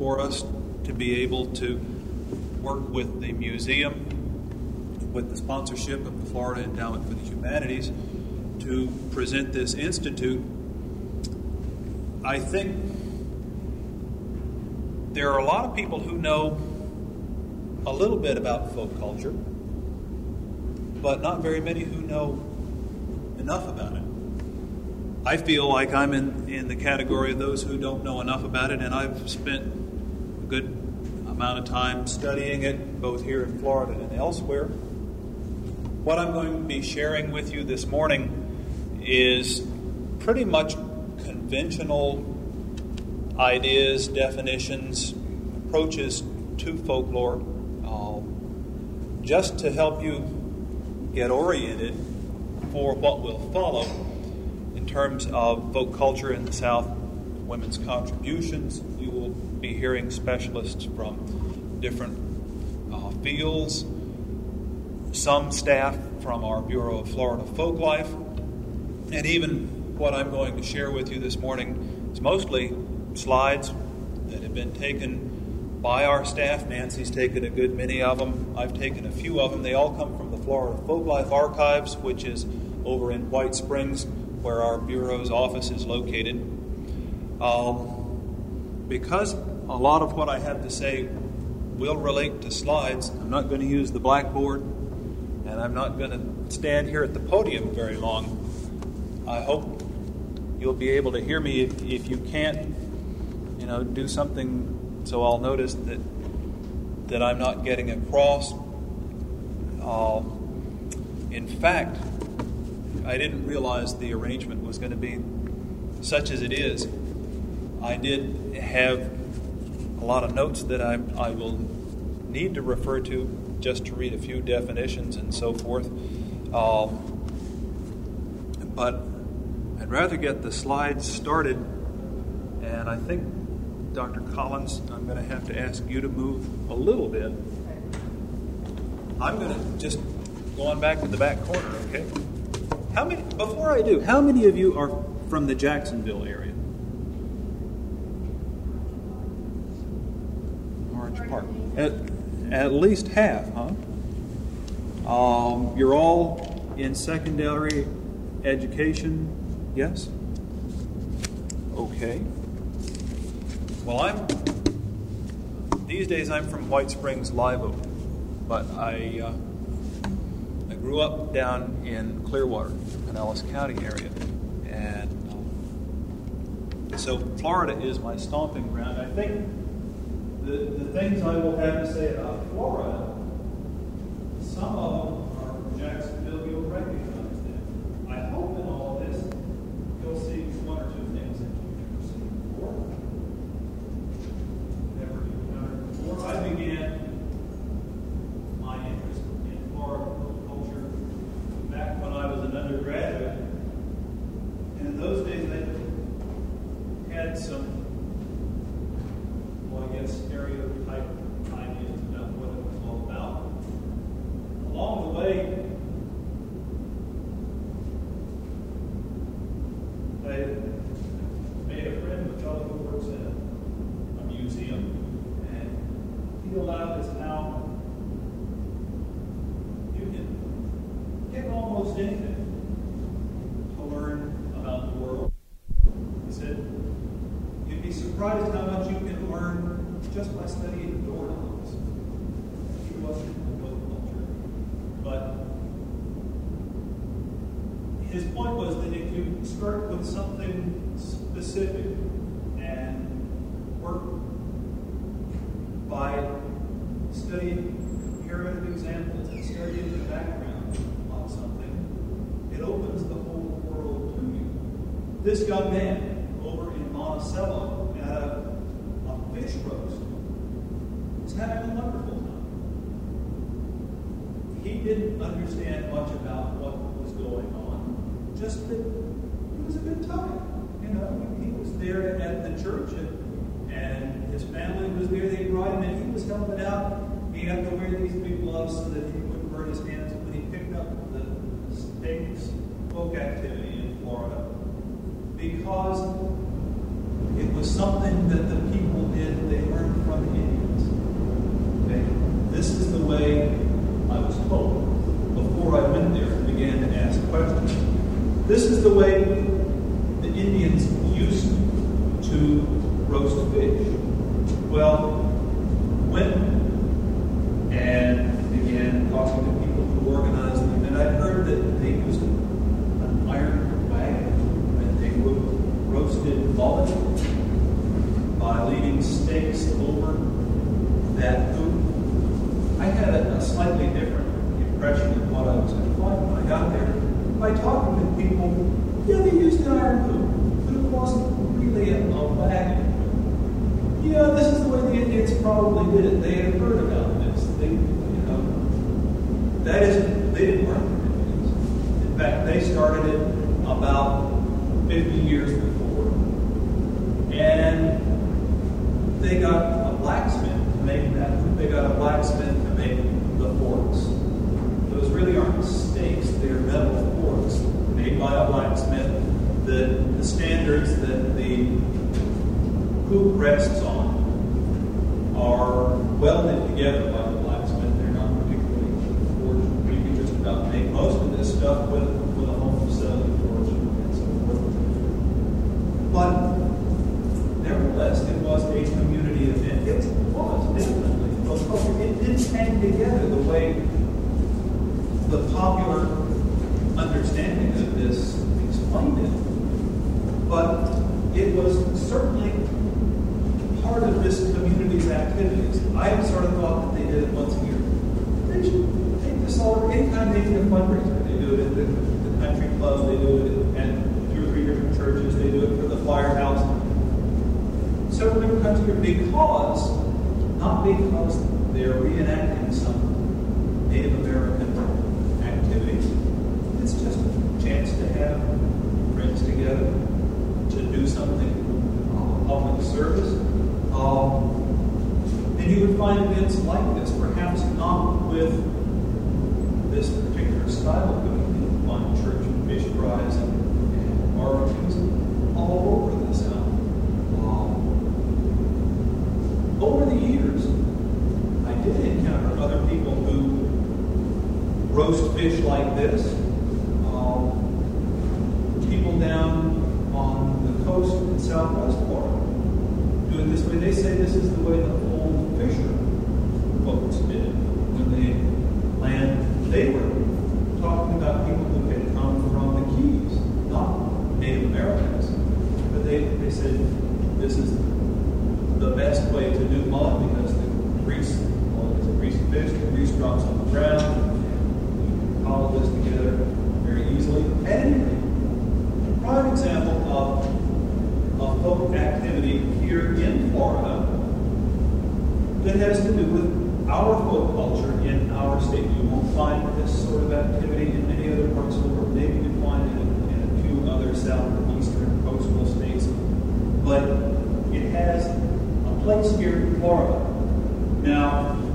for us to be able to work with the museum, with the sponsorship of the Florida Endowment for the Humanities, to present this institute. I think there are a lot of people who know a little bit about folk culture, but not very many who know enough about it. I feel like I'm in the category of those who don't know enough about it, and I've spent a good amount of time studying it, both here in Florida and elsewhere. What I'm going to be sharing with you this morning is pretty much conventional ideas, definitions, approaches to folklore, just to help you get oriented for what will follow in terms of folk culture in the South, women's contributions. You will be hearing specialists from different fields, some staff from our Bureau of Florida Folklife, and even what I'm going to share with you this morning is mostly slides that have been taken by our staff. Nancy's taken a good many of them. I've taken a few of them. They all come from the Florida Folklife Archives, which is over in White Springs, where our Bureau's office is located. Because a lot of what I have to say will relate to slides, I'm not going to use the blackboard, and I'm not going to stand here at the podium very long. I hope you'll be able to hear me. If you can't, do something so I'll notice that I'm not getting across. In fact, I didn't realize the arrangement was going to be such as it is. I did have a lot of notes that I will need to refer to just to read a few definitions and so forth. But I'd rather get the slides started, and I think, Dr. Collins, I'm going to have to ask you to move a little bit. I'm going to just go on back to the back corner, okay? Before I do, how many of you are from the Jacksonville area? Orange Park. At least half, huh? You're all in secondary education, yes? Okay. Well, these days I'm from White Springs, Live Oak, but I grew up down in Clearwater, Pinellas County area, and so Florida is my stomping ground. I think the things I will have to say about Florida, some of them are from Jacksonville. You'll recognize them. I hope in all of this you'll see one or two things that you've never seen before. I began my interest in Florida culture back when I was an undergraduate. And in those days, I had some, stereotype ideas about what it was all about. Along the way, I made a friend with fellow who works at a museum. He allowed us how you can get almost anything to learn about the world. He said, you'd be surprised how much you can learn just by studying doorknobs. He wasn't in the folk culture. But his point was that if you start with something specific and work by studying comparative examples and studying the background on something, it opens the whole world to you. This young man over in Monticello at a fish roast was having a wonderful time. He didn't understand much about what was going on, just that it was a good time. He was there at the church and his family was there. They brought him in. He was helping out. He had to wear these big gloves so that he wouldn't burn his hands when he picked up the stakes folk activity in Florida, because it was something that the people did. They learned of the Indians. Okay? This is the way I was told before I went there and began to ask questions. This is the way the Indians used to roast fish. Well, went and began talking to people who organized the event. I heard that they used an iron wagon and they would roasted mullet by leaving stakes over that food. I had a slightly different impression of what I was going to find when I got there. By talking to people, yeah, they used an iron food, but it wasn't really a wagon. Yeah, this is the way the Indians probably did it. They had heard about this. They didn't learn from Indians. In fact, they started it about 50 years before. And they got a blacksmith to make that. They got a blacksmith to make the forks. Those really aren't steaks, they're metal forks made by a blacksmith. The standards that the hoop rests on are welded together by the blacksmith. They're not particularly forged. You can just about make most of this stuff with a home facility forge and so forth. But nevertheless, it was a community event. It was definitely. It didn't hang together the way the popular understanding of this explained it. But it was certainly part of this community's activities. I sort of thought that they did it once a year. They should take this all, anytime they do a fundraiser. They do it at the country club, they do it at 2 or 3 different churches, they do it for the firehouse. Several different times a year not because they're reenacting some Native American activity. It's just a chance to have friends together, to do something public service. And you would find events like this, perhaps not with this particular style of doing it. You would find church fish fries and barbecues all over the South. Over the years, I did encounter other people who roast fish like this. People down on the coast in Southwest Florida do it this way. They say this is the way the old fisher folks did when they landed. They were talking about people who had come from the Keys, not Native Americans. But they said this is the best way to do mud because the grease, it's a greasy fish, the grease drops on the ground, and you can follow this together very easily. At any rate, a prime example of a folk activity here in Florida that has to do with our folk culture in our state. You won't find this sort of activity in many other parts of the world. Maybe you can find it in a few other southeastern coastal states. But it has a place here in Florida. Now,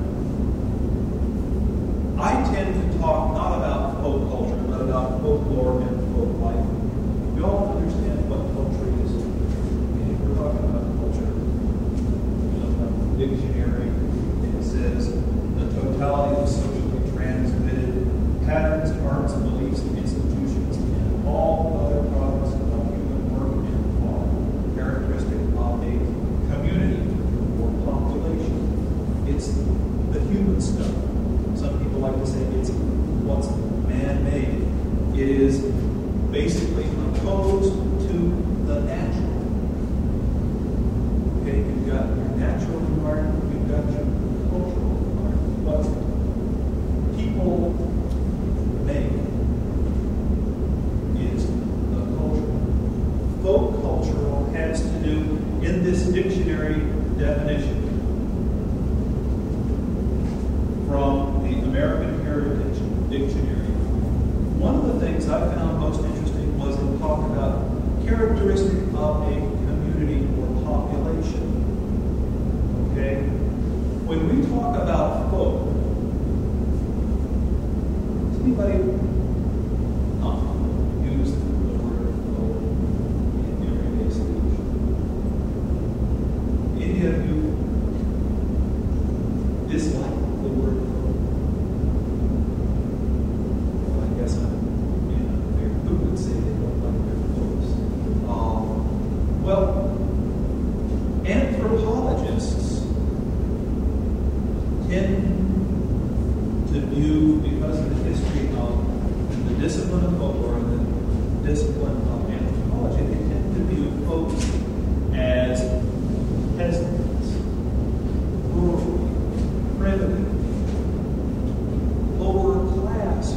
I tend to talk not about folk culture, but about folklore and folk life. You all understand what culture is. And we're talking about culture. Dictionary, it says the totality of socially transmitted patterns, arts, beliefs, and institutions, and all other products of human work and thought, characteristic of a community or population. It's the human stuff. Some people like to say it's what's man-made. It is basically opposed to the natural. Okay, you've got your natural environment, you've got your cultural environment. What people make is the cultural. Folk cultural has to do, in this dictionary definition, from the American Heritage Dictionary, one of the things I found most interesting was to talk about characteristic of a community or population. Okay? When we talk about folk, does anybody use the word folk in everyday speech? Any of you Well, anthropologists tend to view, because of the history of the discipline of folklore and the discipline of anthropology, they tend to view folks as peasants, rural, primitive, lower class.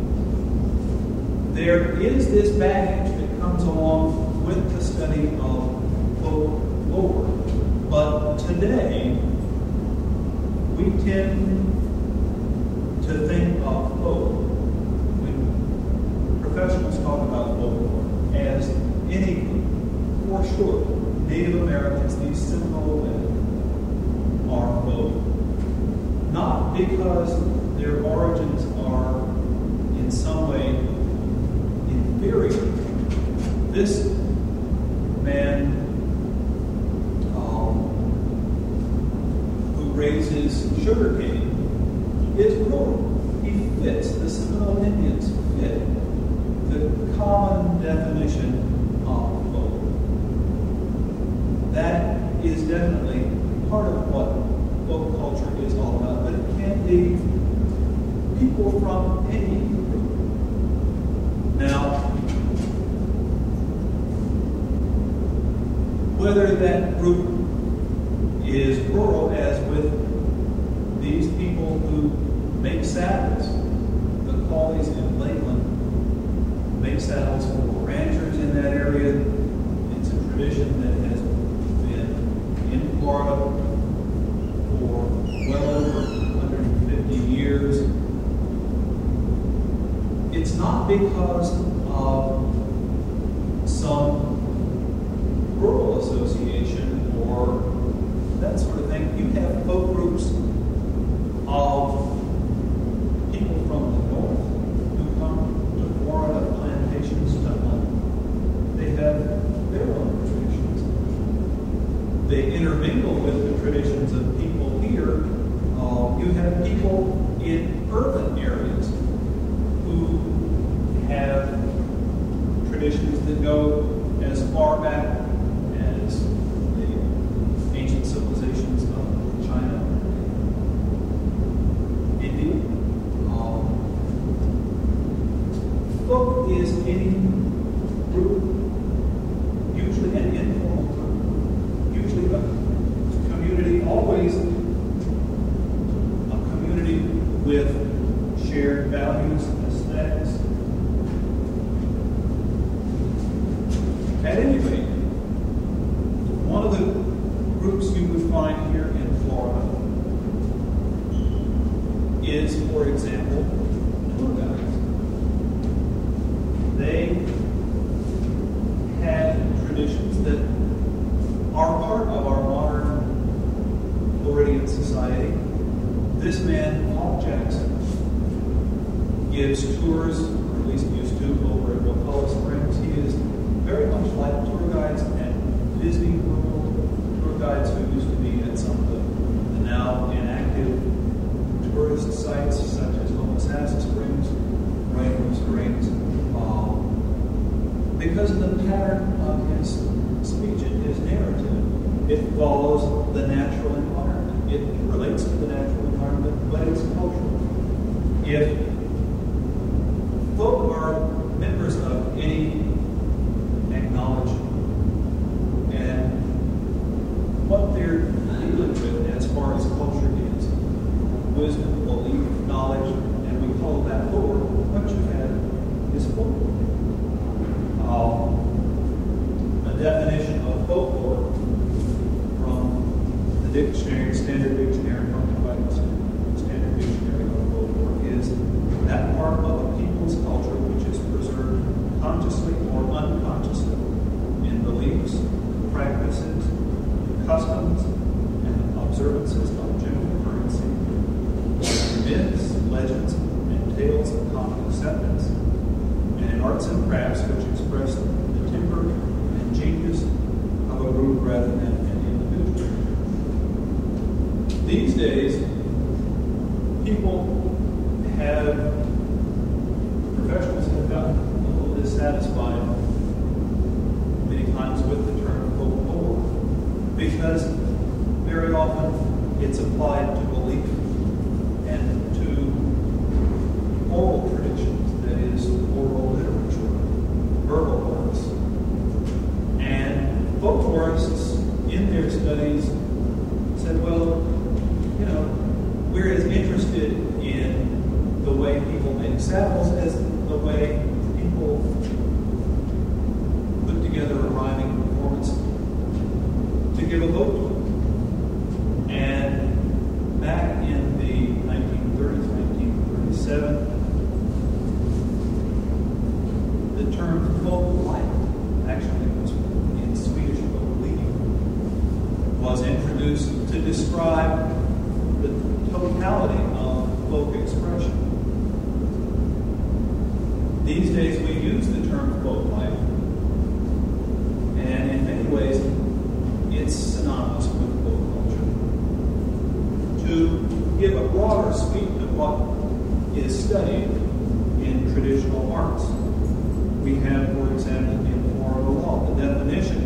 There is this baggage that comes along with the study of folklore, but today we tend to think of folk, when professionals talk about folklore, as any group. For sure, Native Americans, these Seminole women, are folk. Not because their origins are in some way inferior. This man who raises sugarcane is rural. He fits, the Seminole Indians fit the common definition of folk. That is definitely part of what folk culture is all about, but it can be people from any group. Now, whether that group is rural, as with these people who make saddles, the Collies in Lakeland make saddles for ranchers in that area. It's a tradition that has been in Florida for well over 150 years. It's not because of some rural association or that sort of thing. You have folk groups of people from the north who come to Florida plantations to hunt. They have their own traditions. They intermingle with the traditions of people here. You have people in urban areas who have traditions that go as far back as the ancient civilizations of China, India. Folk is any group, usually an informal group, usually a community, always a community with shared values, aesthetics. At any rate, one of the groups you would find here in Florida is, for example, tour guides. They have traditions that are part of our modern Floridian society. This man, Paul Jackson, gives tours, or at least used to, over at Wakulla Springs. He is very much like tour guides at Disney World, tour guides who used to be at some of the now inactive tourist sites, such as Homosassa Springs, Rainbow Springs. Because of the pattern of his speech and his narrative, it follows the natural environment. It relates to the natural environment, but it's cultural. If folk are members of any acknowledged, and what they're dealing with as far as culture is wisdom, belief, knowledge, and we call that lore. What you have is folklore. A definition of folklore from the dictionary, standard dictionary, from the standard dictionary of folklore, is that part of a people's culture which is preserved consciously or unconsciously in beliefs, practices, customs, and observances of general currency, myths, legends, and tales of common acceptance, and in arts and crafts which express the temper and genius of a group rather than an individual. These days, people professionals have gotten a little dissatisfied many times with the term applied to belief and to oral traditions, that is, oral literature, verbal arts. And folklorists, in their studies, said, well, we're as interested in the way people make saddles as the way people put together a rhyming performance to give a vote to it. And back in the 1930s, 1937, the term folk life, actually was in Swedish folkliv, was introduced to describe the totality of folk expression. These days we use the term folk life, and in many ways it's synonymous with folk culture. To give a broader sweep of what is studied in traditional arts, we have, for example, in Florida law, the definition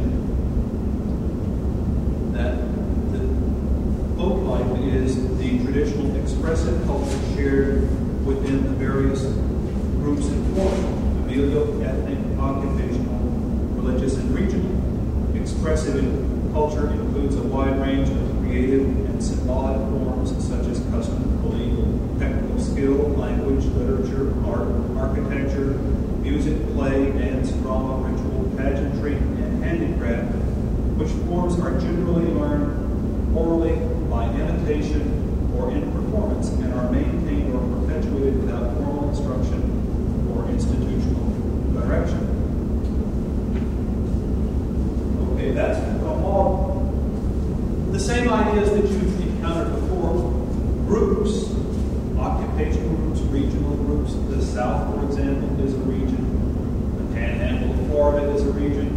that the folk life is the traditional expressive culture shared within the various groups in Florida: familial, ethnic, occupational, religious, and regional. Expressive culture includes a wide range of creative and symbolic forms such as custom, belief, technical skill, language, literature, art, architecture, music, play, dance, drama, ritual, pageantry, and handicraft, which forms are generally learned orally, by imitation, or in performance, and are maintained or perpetuated without formal instruction or institutional direction. Okay, that's all the same ideas that you've encountered before. Groups, occupational groups, regional groups. The South, for example, is a region. The Panhandle of Florida is a region.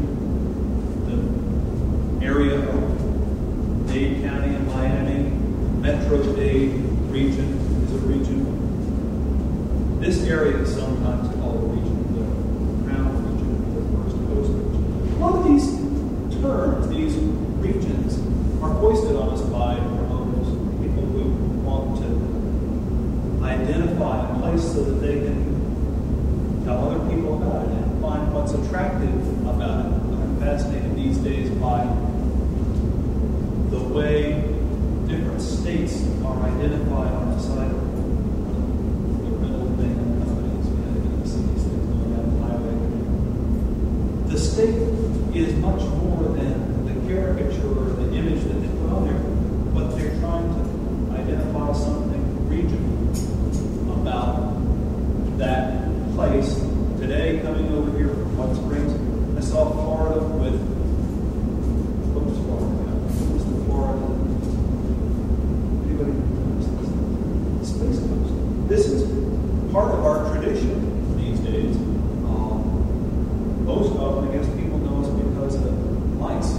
The area of Dade County and Miami, Metro-Dade region is a region. This area is sometimes called a region, the Crown region, the First Coast region. A lot of these terms, these regions, are foisted on us by promoters, people who want to identify a place so that they can tell other people about it and find what's attractive about it. I'm fascinated these days by the way different states are identified on the side of the middle thing of companies. We have to see these things going down the highway. The state is much more than the caricature or the image that they put on there, but they're trying to identify something regional about that place. Today, coming over here from Hot Springs, I saw Florida with, what was Florida? What was the Florida? Anybody? Space Coast. This is part of our tradition these days. Most of them, I guess people know us because of lights.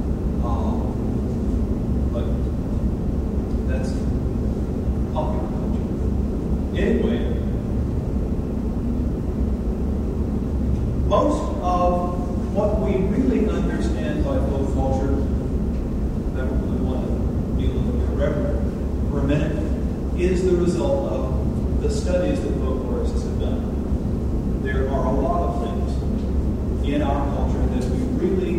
But that's popular culture. Anyway, most of what we really understand by folk culture, that we want to be a little bit irreverent for a minute, is the result of the studies that folklorists have done. There are a lot of things in our culture that we really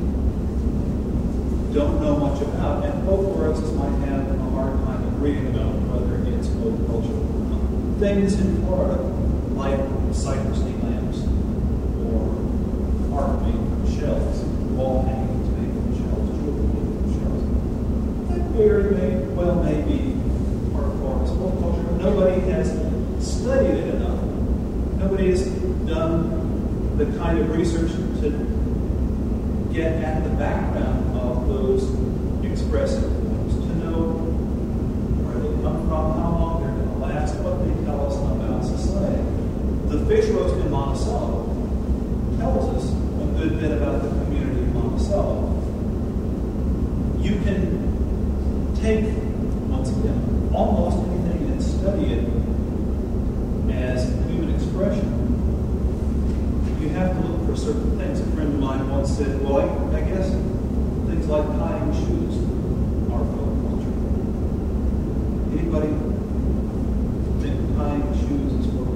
don't know much about, and folklorists might have a hard time agreeing about whether it's folk culture or not. Things in Florida, like cypress lamps, or art made from shells, wall hangings made from shells, jewelry made from shells, that very well may be part of Florida's folk culture. Nobody has studied it enough. Nobody has done the kind of research to get at the background of those expressive forms, to know where they come from, how long they're going to last, what they tell us about society. The fish roast in Monticello tells us a good bit about the community of Monticello. You can take, once again, almost anything and study it as human expression. You have to look for certain things. A friend of mine once said, well, I guess things like tying shoes are folk culture. Anybody think tying shoes is for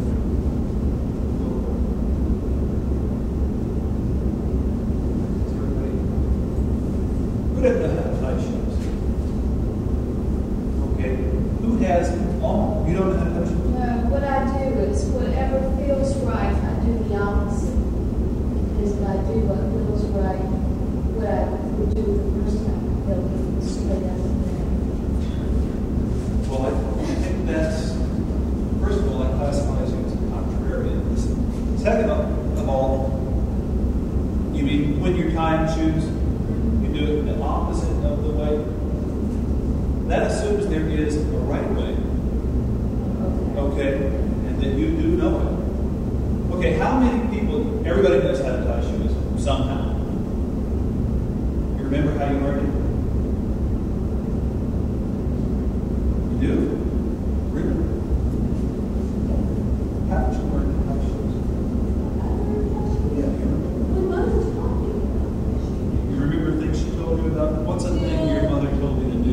who doesn't know how to tie shoes? Okay. Who has on? You don't know how to tie shoes? No, what I do is whatever feels right, I do the opposite. Is that I do what feels right, what I would do the first time. They'll be straight out of there. Well, I think that's, first of all, that classifies you as a contrarian. Second of all, you mean when you're tying shoes, you do it the opposite of the way? That assumes there is a right way. Okay? And that you do know it. Okay, how many people, everybody knows how to tie shoes somehow. You remember how you learned it? You do? Really? How did you learn to tie shoes? Yeah, you remember? You remember things she told you about? What's a thing your mother told you to do?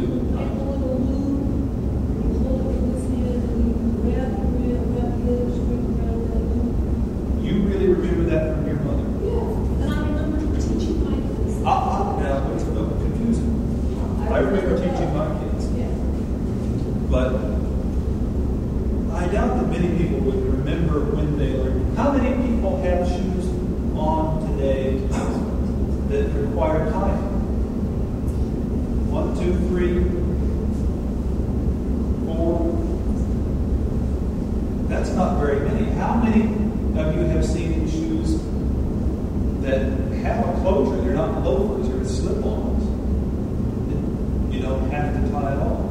You really remember that from your mother? And I remember teaching my kids. Now, it's a little confusing. I remember teaching my kids. But I doubt that many people would remember when they learned. How many people have shoes on today that require tying? 1, 2, 3, 4. That's not very many. How many of you have seen shoes that have a closure? They're not loafers or slip-ons. You don't have to tie at all.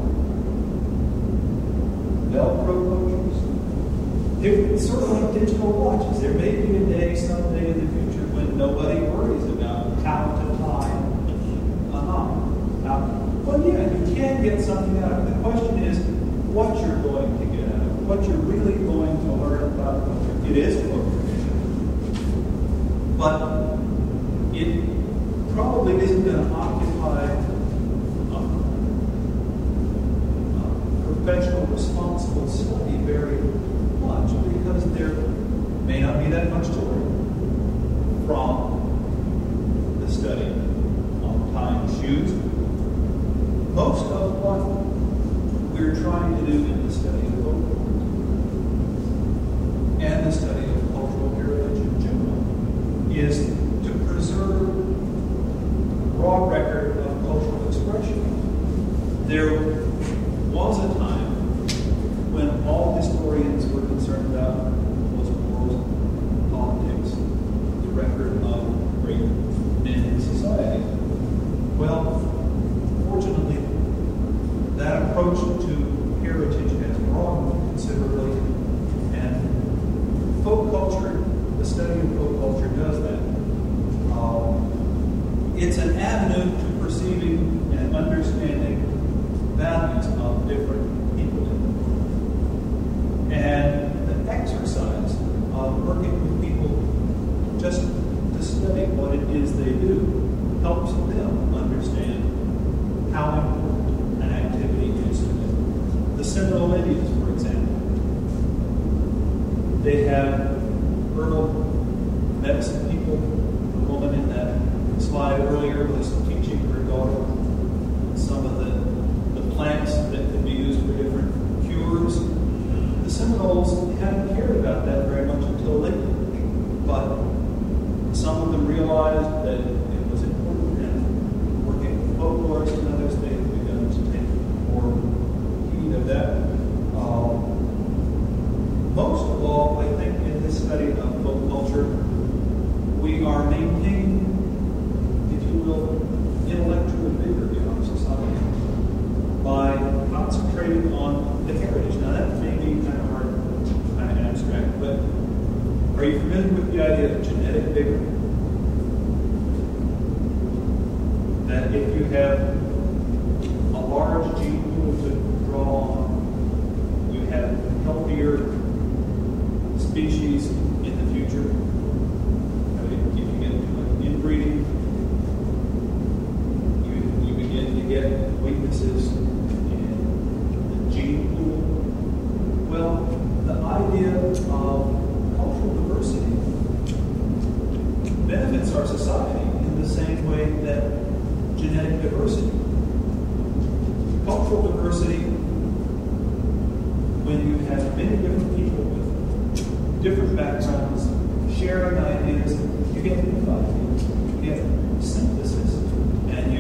Velcro closures. They're sort of like digital watches. There may be a day someday in the future when nobody worries about how to tie a knot. Well, yeah, you can get something out of it. The question is what you're going to get out of it, what you're really going to learn about culture. It is appropriation, but it probably isn't going to occupy professional, responsible study very much because there may not be that much to learn from the study on tying shoes. Most of what we're trying to do in the study of folklore and the study of cultural heritage in general is to preserve a broad record of cultural expression. There was a time when all historians were concerned about was world politics, the record of great men in society. Well, fortunately, that approach to heritage has broadened considerably, and folk culture, the study of folk culture does that. It's an avenue to perceiving and understanding values of different people. And the exercise of working with people just to study what it is they do helps them understand how important an activity is to them. The Seminole Indians, for example, they have herbal medicine people. The woman in that slide earlier was teaching her daughter some of the plants that can be used for different cures. The Seminoles hadn't cared about that very much until lately, but some of them realized that it was important, and working with folklorists and others, they have begun to take more heed of that. Most of all, I think, in this study of folk culture, we are maintaining, if you will, intellectual vigor in our society by concentrating on the heritage. Now, that may be kind of hard, kind of abstract, but are you familiar with the idea of genetic vigor? That if you have a large gene pool to draw on, you have healthier species in the future. If you get too much inbreeding, you begin to get weaknesses in the genetic diversity. Cultural diversity, when you have many different people with different backgrounds, sharing ideas, you get unified. You get synthesis, and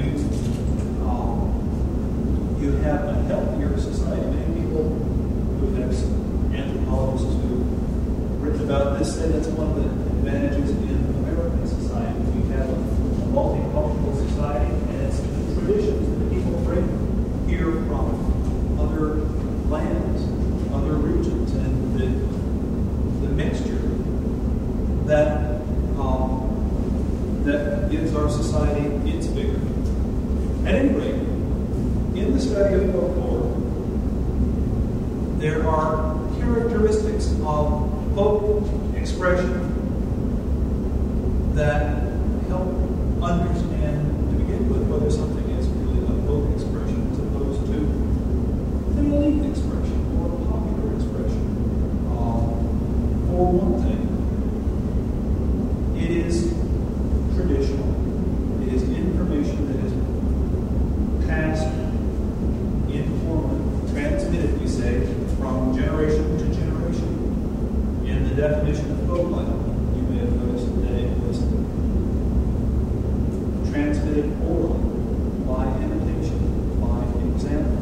you have a healthier society. Many people who have anthropologists who've written about this say that's one of the advantages in American society. We have a multicultural society, and it's the traditions that people bring here from other lands, other regions, and the mixture that gives our society its vigor. At any rate, in the study of folklore, there are characteristics of folk expression that help understand, to begin with, whether something is really a folk expression as opposed to an elite expression or a popular expression. For one thing, it is traditional. It is information that is passed, informally, transmitted, we say, from generation to generation. In the definition of folklife, you may have noticed that it was transmitted orally, by imitation, by example.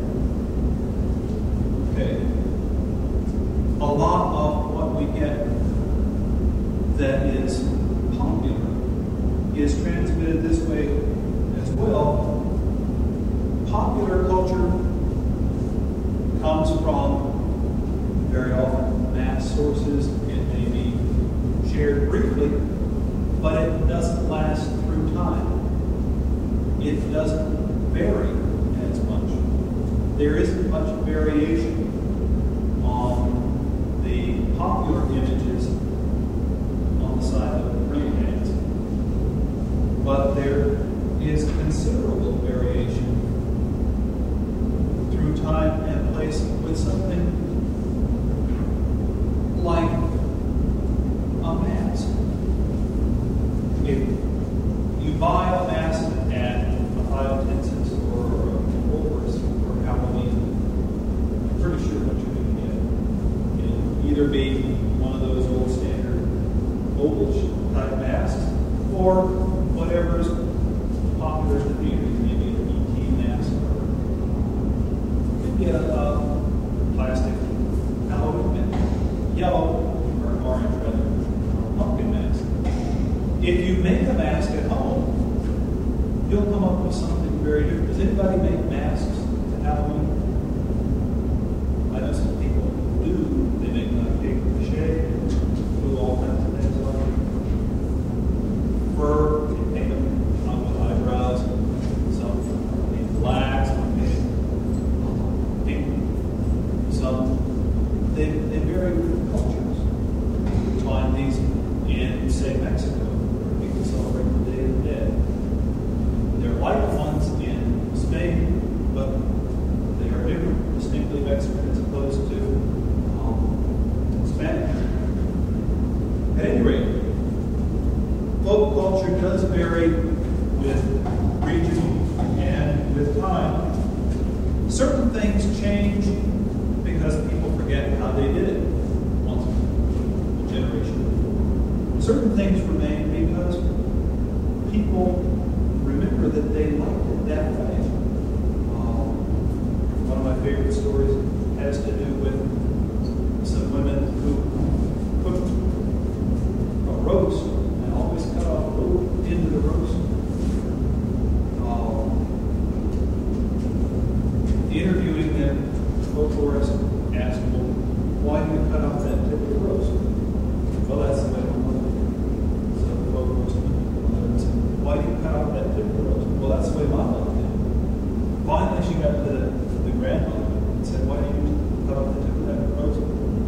Okay. A lot of what we get that is popular is transmitted this way as well. Popular culture comes from, very often, mass sources. It may be shared briefly, but it doesn't last through time. It doesn't vary as much. There isn't much variation on the popular images on the side of the praying hands. But there is considerable variation through time and place with something like a mask. If you buy a mask at a 5 10 cents or a Woolworths for Halloween, I'm pretty sure what you're going to get. It'll either be one of those old standard oval type masks or whatever's popular in the theaters, maybe an E.T. mask or maybe a plastic Halloween mask, yellow or orange rather, pumpkin mask. If you make a mask at home, you'll come up with something very different. Does anybody make masks to Halloween? I know some people do. They make like paper mache, do all kinds of things like it. Fur, they paint them on with eyebrows, some paint black, some paint pink, some they vary with cultures. You find these in, say, Mexico, where people celebrate the Day of the Dead. They're like ones in Spain, but they are different, distinctly Mexican as opposed to Spanish. At any rate, folk culture does vary with region and with time. Certain things change because people forget how they did it once a generation. Certain things remain because people remember that they liked it that way. One of my favorite stories has to do with some women who cooked a roast and always cut off a little end of the roast. Interviewing them, the folklorist asked, well, why do you cut off that tip of the roast? Well, that's the way my mother did it. So the folklorist said, why do you cut off that tip of the roast? Well, that's the way my mother did it. Finally, she got to the grandmother and said, why do you cut off the tip of that roast?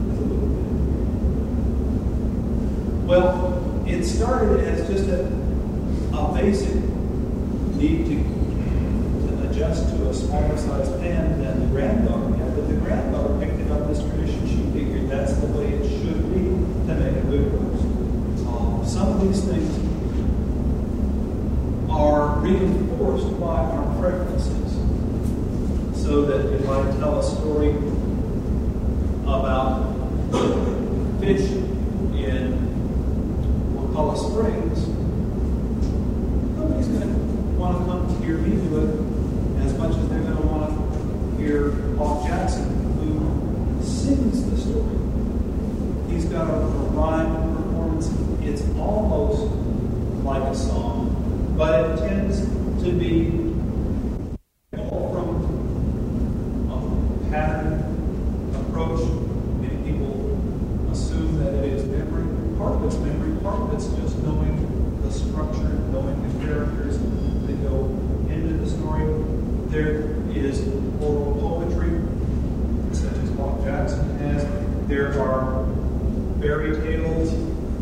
Well, it started as just a basic need to adjust to a smaller size pan than the granddaughter had, but the granddaughter picked it up as tradition. She figured that's the way it should be to make a good roast. Some of these things are reinforced by our preferences. So that if I tell a story about fish in Wakulla Springs, nobody's going to want to come hear me do it as much as they're going to want to hear Paul Jackson, who sings the story. He's got a rhyme performance. It's almost like a song, but it tends to be all from a pattern approach. Many people assume that it is memory. Part of it's memory, part of it's just knowing the structure, knowing the characters that go into the story. There is oral poetry, such as Paul Jackson has. There are fairy tales.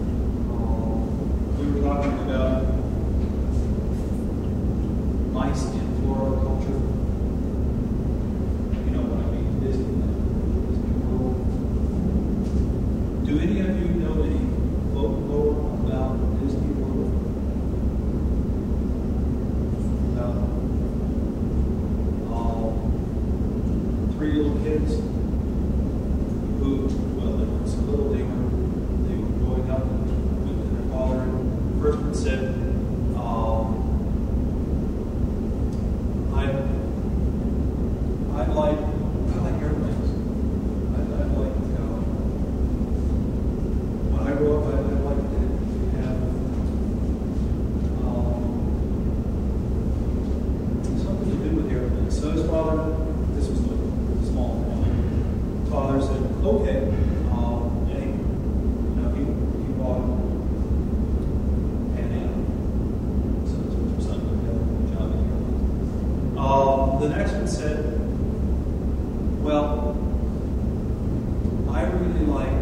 We were talking about mice in Florida culture. You know what I mean? Disney World. Do any of you know any folklore about Disney World? About 3 little kids who, well, they were so little they were growing up with their father. The first one said, I like airplanes. I'd like when I grow up, I'd like to have something to do with airplanes. So his father, this was a small family, father said, okay, and he bought Pan Am. So his son would have a job in airplanes. The next one said, well, I really like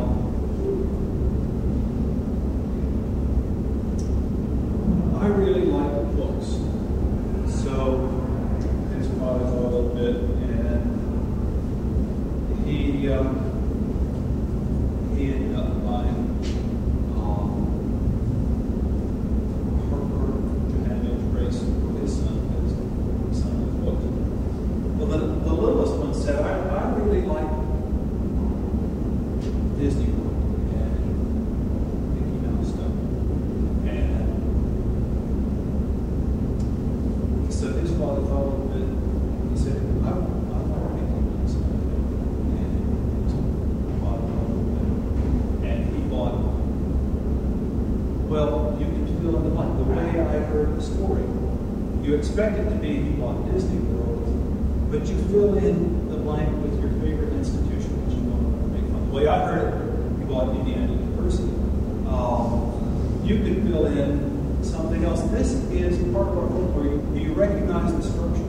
books. So his father thought a little bit, and he ended up buying Harper Johannes Race for his son. His son was books. Well, the littlest one said, I really like Disney World and Mickey Mouse stuff. And so his father thought a little bit. He said, I like Mickey Mouse. And his father thought a little bit. And he bought, well, you can fill in the blank. The way I heard the story, you expect it to be he bought Disney World, but you fill in the blank with your favorite institution that you want to make fun of. The way I heard it, you bought Indiana University. You could fill in something else. This is part of our folklore. Do you recognize the structure?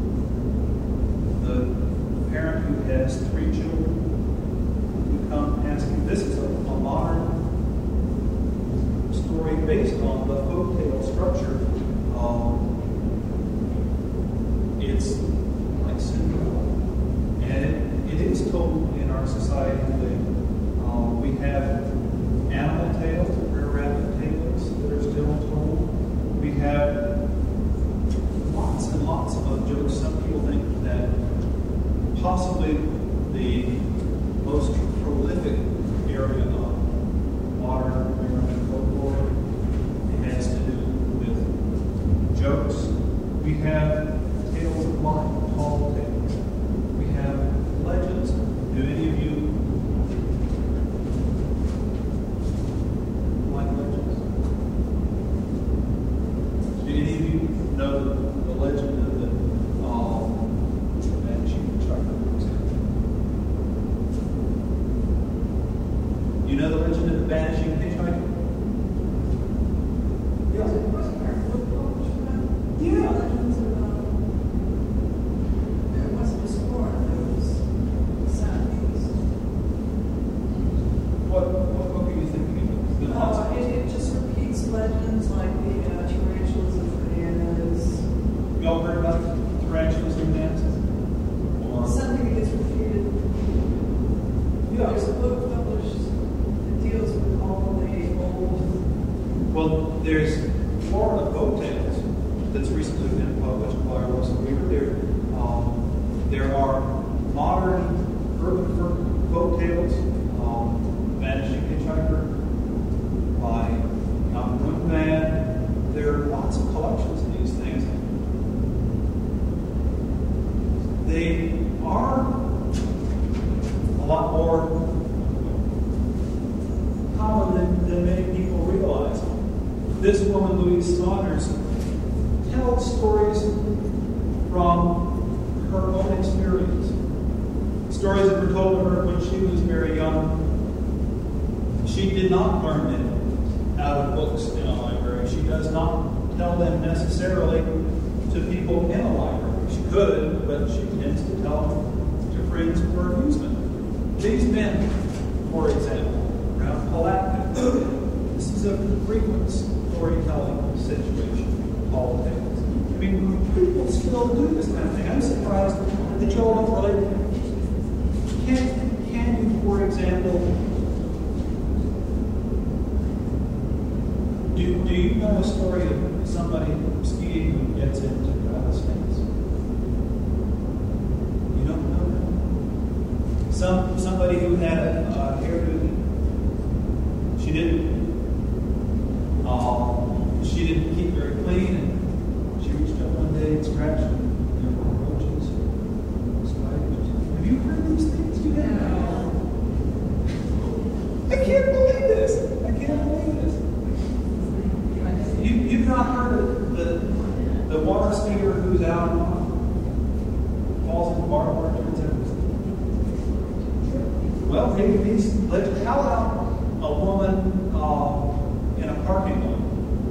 The parent who has 3 children who come asking. This is a modern story based on the folktale structure. It's like Cinderella. And it is told in our society today. We have animal tales, rare rabbit tales that are still told. We have lots and lots of jokes. Some people think that possibly the most prolific area of modern American folklore has to do with jokes. We have tales of life, tall tales. We have legends. Do any of you like legends? Do any of you know the legend of the Banshee Hitchhiker, for example? You know the legend of the Banshee Hitchhiker? Y'all heard about tarantulas and dances? Something that gets repeated. Yeah. There's a book published that deals with all the old. Well, there's Florida folktales that's recently been published by Russell Weaver. There are modern urban folk tales, Vanishing Hitchhiker by Young Woodman. There are lots of collections of these things. They are a lot more common than many people realize. This woman, Louise Saunders, tells stories from her own experience. Stories that were told to her when she was very young. She did not learn them out of books in a library. She does not tell them necessarily to people in a library. She could, but she tends to tell them to friends for amusement. These men, for example, around Palatka, this is a frequent storytelling situation, all tales. I mean, people still do this kind of thing. I'm surprised that y'all don't relate. Can you, for example, do you know a story of somebody skiing who gets into rattlesnakes? You don't know that? Somebody who had a hairdo. She didn't keep very clean, and she reached up one day and scratched it. There were roaches, spiders. Have you heard these things? You have? I can't believe this. I can't believe this. You've not heard of the water skier who's out and falls in the barbed wire and turns everything. Well, how about a woman in a parking lot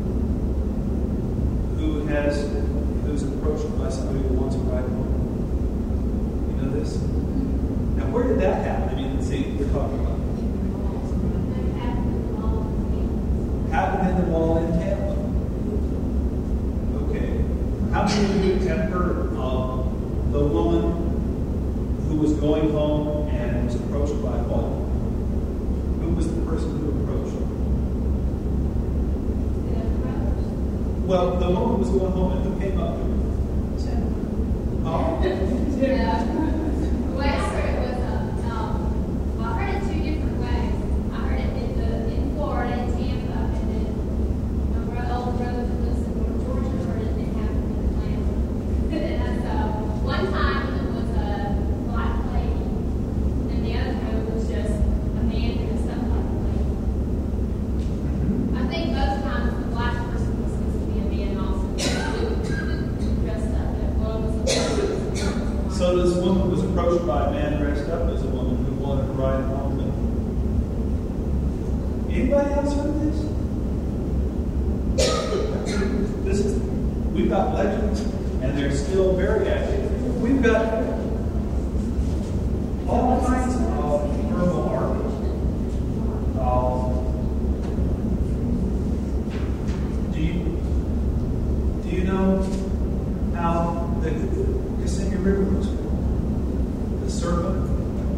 who's approached by somebody who wants a ride home? You know this? Now, where did that happen? I mean, see, we're talking about happened in the mall in Tampa. Okay. How many of you have heard of the woman who was going home and was approached by what? Who was the person who approached her? Well, the woman was going home, and who came up to her? Yeah. The way I heard it was, well, I heard it two different ways. I heard it in Florida, in Tampa, and then my old brother who lives in North Georgia heard it happen in Atlanta. And so one time it was a black lady, and the other time it was just a man dressed up like a lady. I think both times the black person was supposed to be a man also dressed up. So this woman was approached by a man dressed up as a woman who wanted to ride home. Anybody else heard this? We've got legends, and they're still very active. We've got all kinds of herbal art. Do you know how the Kissimmee River was formed? The serpent,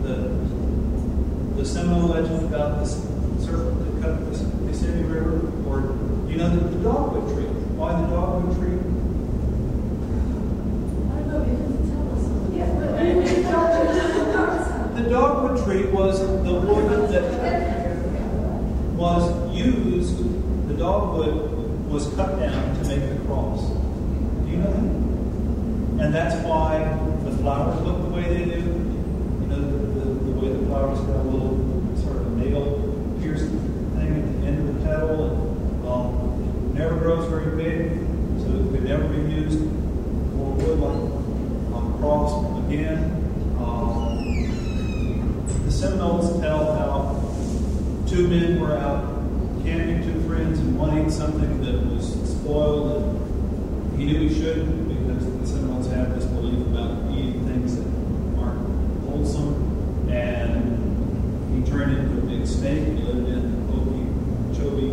the Seminole legend about this serpent that cut the Kissimmee River, or you know the dogwood tree. Why the dogwood tree? I don't know, you can tell us. The dogwood tree was the wood that was used. The dogwood was cut down to make the cross. Do you know that? And that's why the flowers look the way they do. You know, the way the flowers have a little sort of nail pierced thing at the end of the petal, and it never grows very big, so it could never be used for wood like on cross again. The Seminoles tell how two men were out camping, two friends, and one ate something that was spoiled, and he knew he shouldn't, because the Seminoles have this belief about eating things that aren't wholesome, and he turned into a big snake. He lived in Okeechobee,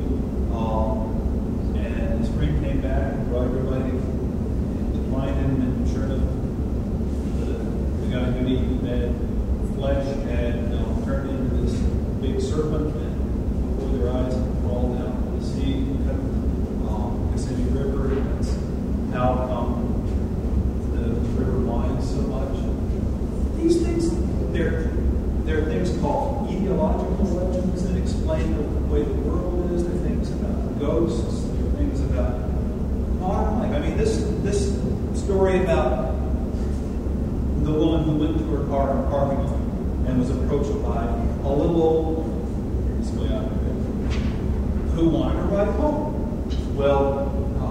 and his friend came back and brought everybody to find him, and sure enough, the guy who'd eaten bad flesh had turned into this big serpent, and before their eyes crawled down to the sea, cut the Kissimmee River, and that's how story about the woman who went to her car in a parking lot and was approached by a little old woman, this way out of it, who wanted to ride home. Well,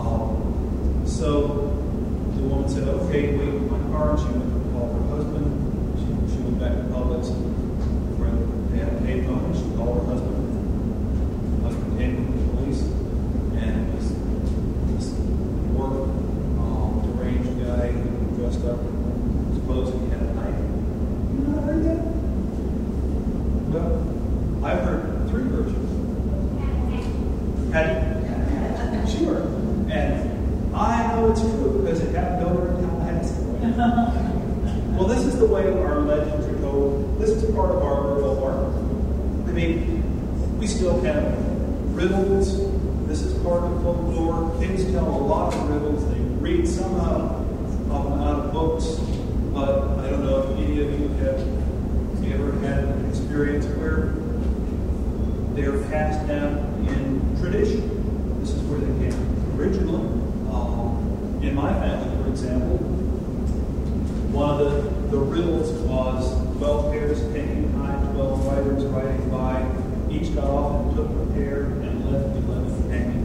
so the woman said, okay, wait in my car. And she went to call her husband. She went back to Publix. They had a payphone, and she called her husband. Her husband came with the police, and it was this work deranged guy dressed up in his clothes, and he had a knife. You not heard that? Well, I've heard three versions. Had you? Sure. And I know it's true because it happened over in Tallahassee. Well, this is the way our legends are told. This is part of our rural art. I mean, we still have riddles. This is part of folklore. Kids tell a lot of riddles. They read some out of books. But I don't know if any of you have ever had an experience where they're passed down in tradition. This is where they came originally. In my family, for example, one of the riddles was 12 pairs taken high, 12 riders riding by. Each got off and took a pair and left 11 hanging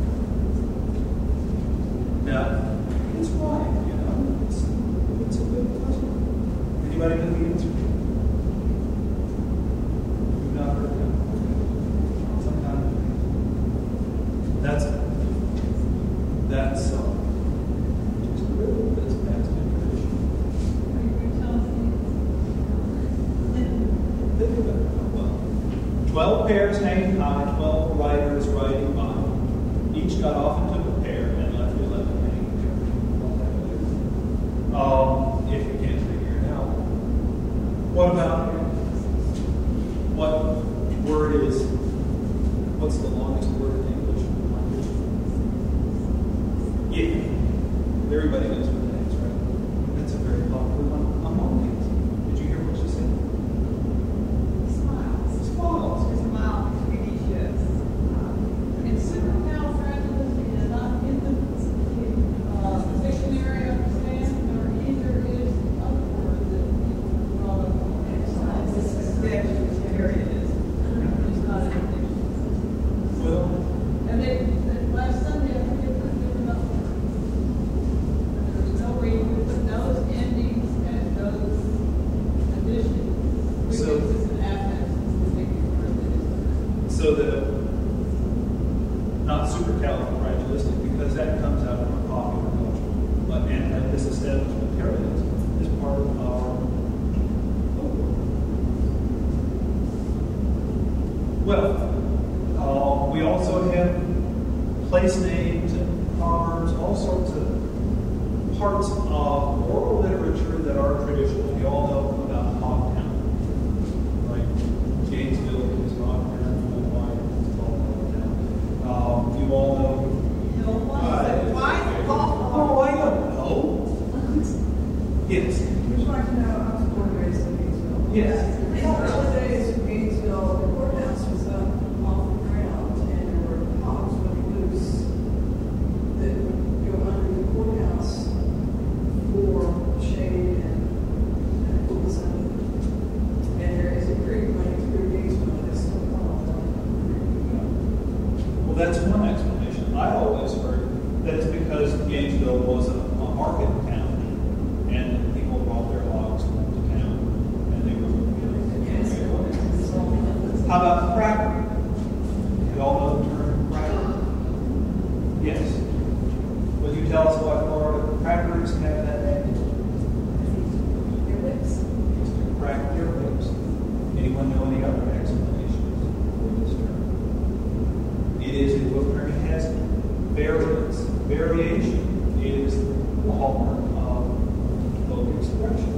there. Now, it's right, you know. It's a good question. Anybody know the answer? You've not heard that? Sometimes. That's just a riddle that's passed in tradition. Think of it. Well, 12 pairs hanging high, 12 riders riding by. Each got off and took a pair and left 11 hanging there. If you can't figure it out. What about here? What word is, what's the longest word in English? Yeah. Everybody knows what that is, right? That's a very popular one among kids. Did you hear what she said? Smiles. Smiles. There's a mile between each yes. And supercalifragilistic is not in the dictionary, I understand, or either is other word that people brought up on the dictionary is. It's not in the dictionary. Well, And last Sunday, I think they put different up. There's no way you could put those endings and those additions. So- Because it's an affix, it's making it word that is. so not supercalifragilistic, because that comes out of our popular culture. But anti-disestablishmentarianism is part of our folklore. Well, we also have place names and proverbs, all sorts of parts of oral literature that are traditional. You all know about Hogtown, right? Gainesville is Hogtown, Why it's called Hogtown. You all know. Oh, I don't know. Yes. Would you like to know, I was born and raised in Gainesville. Yes. In the early days of Gainesville, the courthouse was up off the ground, and there were hogs running loose that would go under the courthouse for shade and pools under it. And there is a creek running through Gainesville that's still called Well, that's one explanation. I always heard that it's because Gainesville was a market town, and people brought their logs to town, and they were How about cracker? You all know the term cracker? Yes. Would you tell us why Florida crackers have that name? Your lips. It's to crack their lips. Anyone know any other explanations for this term? It is a book that has variation. It is the hallmark of folk expression.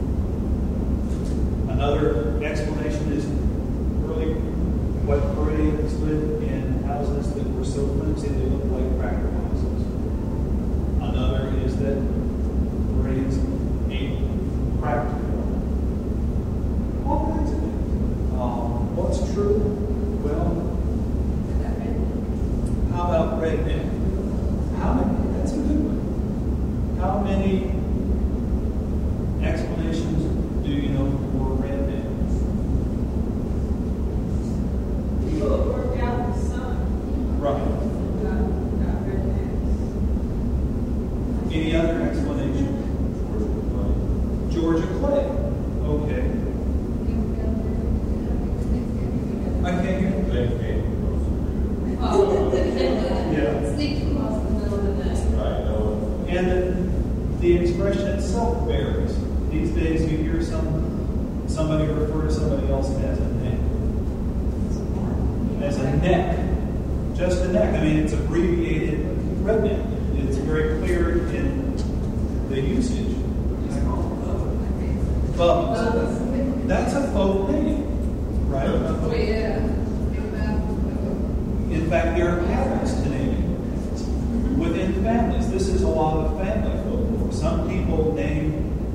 Another explanation is early white Floridians lived in houses that were so flimsy they looked like cracker houses. Another is that Floridians ate cracked corn. All kinds of things. What's true? Well, how about redneck? That's a good one. How how many explanations do you know for redneck? People that work out in the sun. Right. Got rednecks. Any other explanation? Georgia Clay. Okay. I can't hear you. Yeah. Sneak across the middle of the night. And the expression itself varies. These days you hear somebody refer to somebody else as a neck. As a neck. Just a neck. I mean, it's abbreviated redneck. It's very clear in the usage. Bubs. That's a faux name, right? Oh, yeah. In fact, there are patterns to naming within families. This is a lot of family folklore. Some people name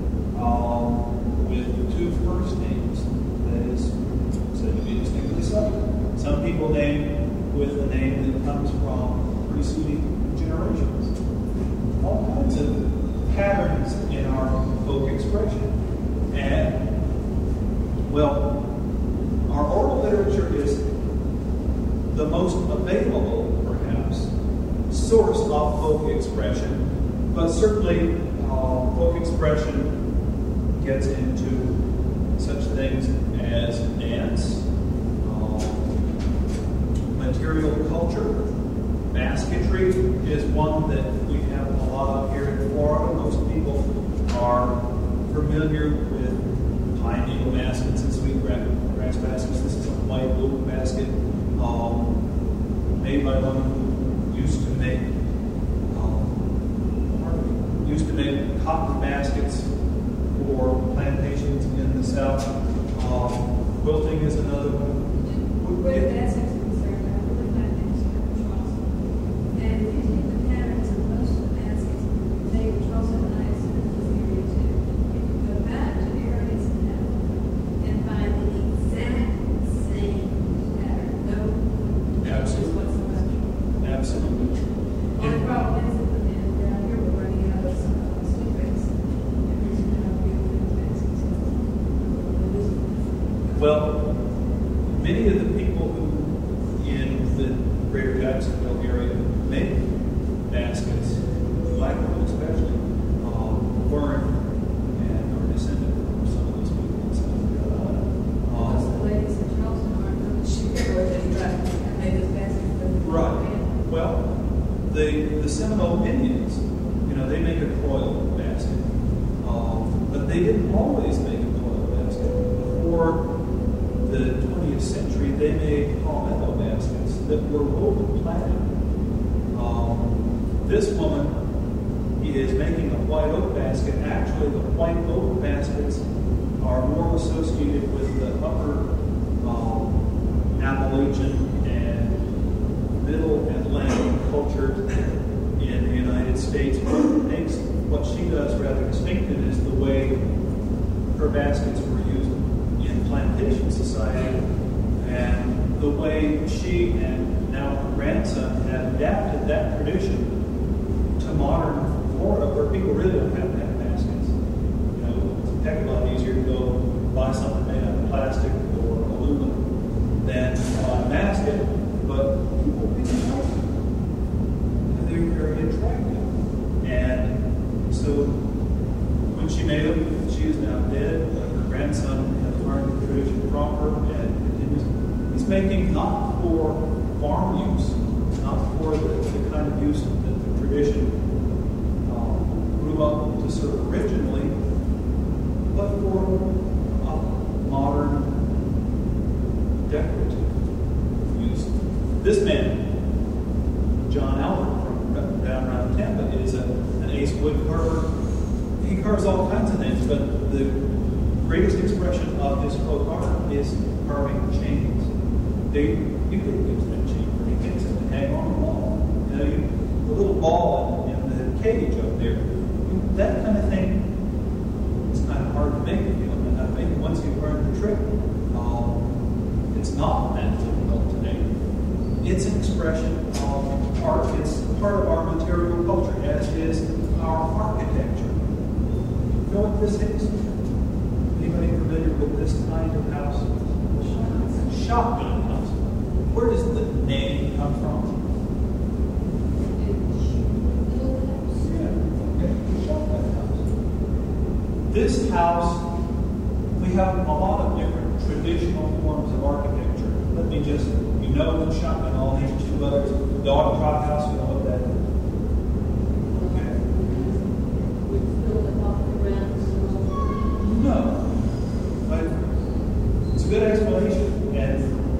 with two first names. That is said to be distinctly subject. Some people name with a name that comes from preceding generations. All kinds of patterns in our folk expression. And, well, our oral literature is the most available, perhaps, source of folk expression, but certainly folk expression gets into such things as dance, material culture. Basketry is one that we have a lot of here in Florida. Most people are familiar with pine needle baskets and sweetgrass baskets. This is a white oak basket made by one who used to make cotton baskets for plantations in the South. Quilting is another one. Where that's concerned, I really like that Charleston. And if you see the patterns of most of the baskets, they were Charleston and I said in this area too. If you go back to the areas now and find the exact same pattern, no, Absolutely. whatsoever. Absolutely. Only problem is that the men down here were running out of some sweetgrass. And there's no real baskets. Well, many of the people who in the greater Jacksonville area make baskets, black women especially, learn and are descended from some of those people in South Carolina. Most of the ladies in Charleston aren't going to share where they made this basket for the Right. men. Well, the Seminole Indians, they make a coil basket, but they didn't always make a coil basket. Before the 20th century, they made palmetto baskets that were woven plaited. This woman is making a white oak basket. Actually, the white oak baskets are more associated with the upper Appalachian and middle Atlantic culture in the United States. What makes what she does rather distinctive is the way her baskets were used in plantation society and the way she and now her grandson have adapted that tradition to modern Florida, where people really don't have to have baskets. It's a heck of a lot easier to go buy something made out of plastic or aluminum than buy a basket, but people really like them. They're very attractive. And so when she made them, she is now dead. Her grandson has learned the tradition from her and continues. He's making not for farm use, not for the kind of use that the tradition grew up to serve originally, but for modern decorative use. This man, John Albert from down around Tampa, is an ace wood carver. He carves all kinds of things, but the greatest expression of his folk art is carving chains. You could use that chain for anything except to hang on the wall. The little ball in the cage up there, that kind of thing is kind of hard to make. If you don't know how to make it, once you learn the trick, it's not that difficult to make. It's an expression of art. It's part of our material culture, as is our architecture. this is? Anybody familiar with this kind of house? Shotgun house. Where does the name come from? Shotgun house. This house, we have a lot of different traditional forms of architecture. Let me just, you know the shotgun, I'll name two others. Dog trot house, you know what that is? No. But it's a good explanation. And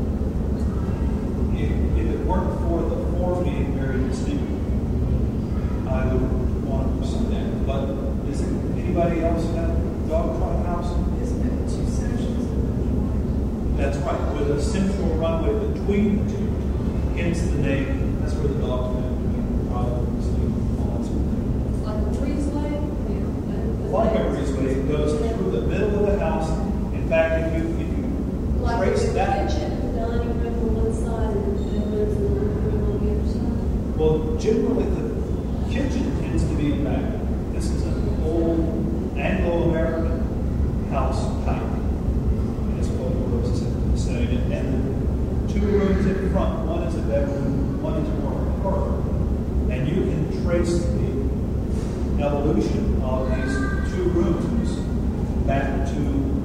if it weren't for the form being very distinct, I would want to pursue that. But is anybody else have a dog trot house? Isn't it two sections? That's right, with a central runway between the two. Hence the name. That's where the dogs live. Probably sleep, all that sort of thing. Like a breezeway? Like a breezeway, it goes through the middle of the house. In fact, if you Like trace the that, kitchen, the dining room on one side and the living room on the other side. well, generally the kitchen tends to be in back. This is an old Anglo-American house type. That's what we're saying. And the two rooms in front, one is a bedroom, one is more of a parlor. And you can trace the evolution of these two rooms back to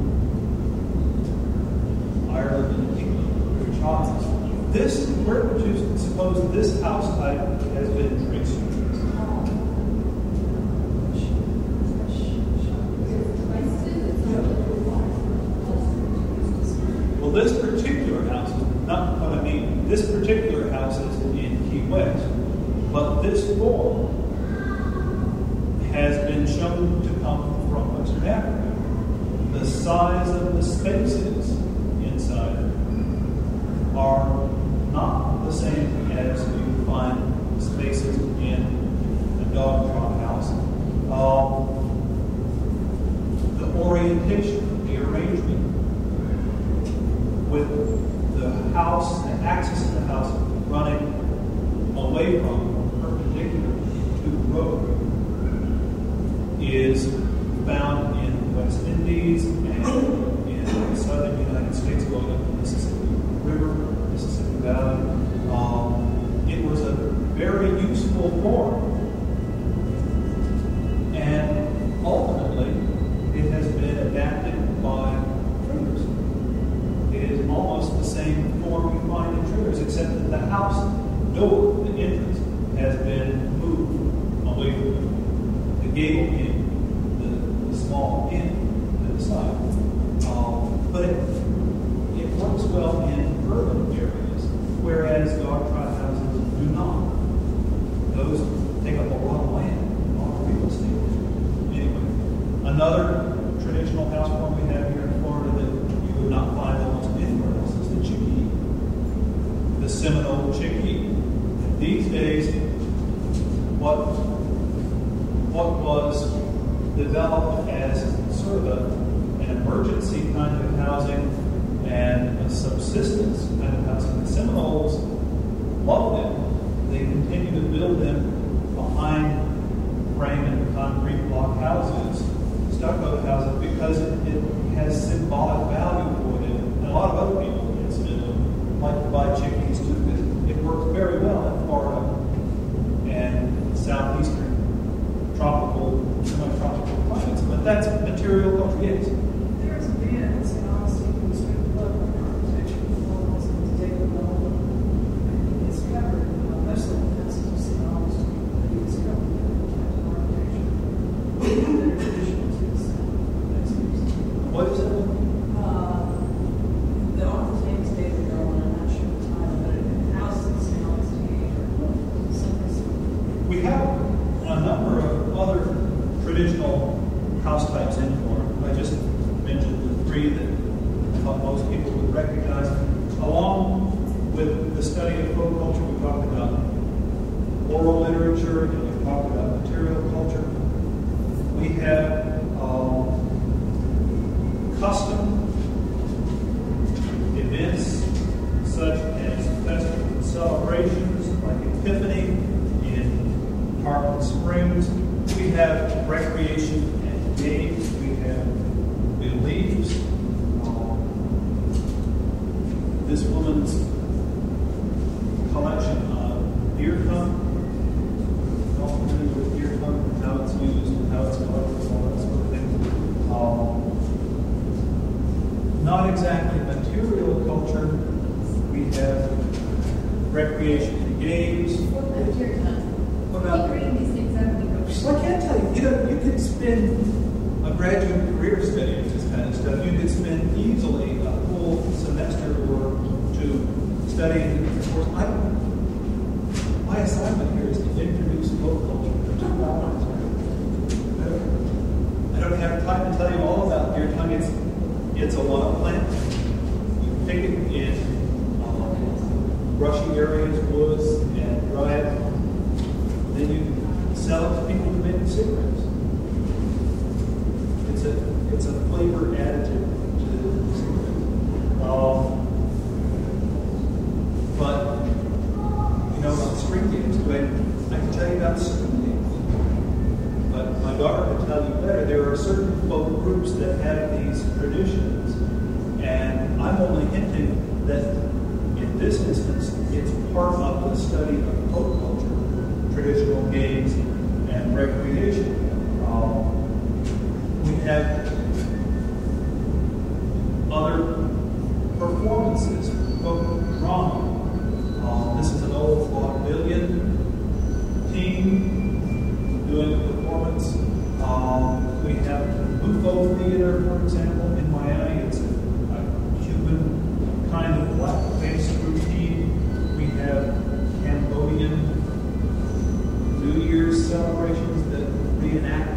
Ireland and England, which happens. This, where would you suppose this house type has been traced? Well, this particular house is not what I mean. This particular house is in Key West, but this form has been shown to come from Western Africa. The size of the spaces inside are not the same as you find spaces in a dog trot house. The orientation, the arrangement with the house, the axis of the house running away from, perpendicular to the road, is found in the West Indies and in the southern United States, going up the Mississippi River, Mississippi Valley. It was a very useful form, and ultimately it has been adapted by traders. It is almost the same form you find in traders, except that the house door, the entrance, has been moved away from the gable end, the small end to the side. But it works well in urban areas, whereas dog trot houses do not. Those take up a lot of land, a lot of real estate. Anyway, another traditional house form we have here in Florida that you would not find almost anywhere else is the chickee, the Seminole chickee. And these days, what was developed as sort of an emergency kind of housing and a subsistence kind of housing. The Seminoles loved them. They continue to build them behind frame and concrete block houses, stucco houses, because it has symbolic value for them. And a lot of other people, incidentally, like to buy chickees too, because it works very well in Florida and southeastern tropical, semi-tropical climates. But that's material culture, yes. There's a man in St. Augustine who's been developing architecture for almost David Nolan. And he discovered most of the houses of St. Augustine that he discovered that architecture that are traditional to the South. What is it? The author's name is David Nolan. I'm not sure the title, but it houses in St. Augustine or something similar. We have a number of other traditional house types in Florida. I just mentioned the three that I thought most people would recognize. Along with the study of folk culture, we talked about oral literature, and we talked about material culture. We have custom events such as festivals and celebrations like Epiphany in Tarpon Springs. We have recreation and games. We have beliefs. This woman's collection of deer tongue, all familiar with deer tongue, how it's used, how it's collected, all that sort of thing. Not exactly material culture. We have recreation and games. What about your time? What about? Keep reading these things up and go. Well, I can't tell you. You could spend a graduate career studying this kind of stuff. You could spend easily a full semester or two studying the course. My assignment here is to introduce folk culture for 2 hours. I don't have time to tell you all about deer tongue. It's a log plant. You pick it in brushy areas, woods, and dry it. Then you sell it to people who make cigarettes. It's a flavor additive to the cigarettes. But about string games, I can tell you about string games. But my daughter can tell you better. There are certain folk groups that have these traditions, and I'm only hinting that in this instance, it's part of the study of folk culture, traditional games, and recreation. We have other performances, folk drama. This is an old vaudevillian team doing a performance. We have Bufo Theater, for example, in Miami. It's a Cuban kind of black-face routine. We have Cambodian New Year's celebrations that reenact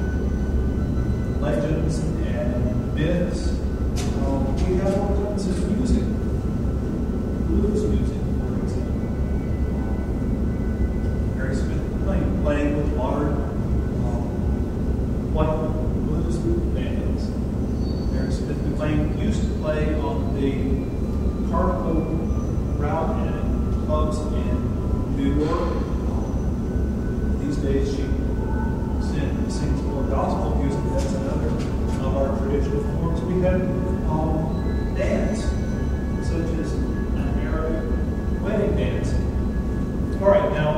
legends and myths. We have all kinds of music, blues music, for example. Harry Smith playing with modern white blues bands. Harry Smith used to play on the Carnival route and clubs in New York. These days she sings more gospel music. That's another of our traditional forms. We have dance, such as an Arabic wedding dance. All right, now,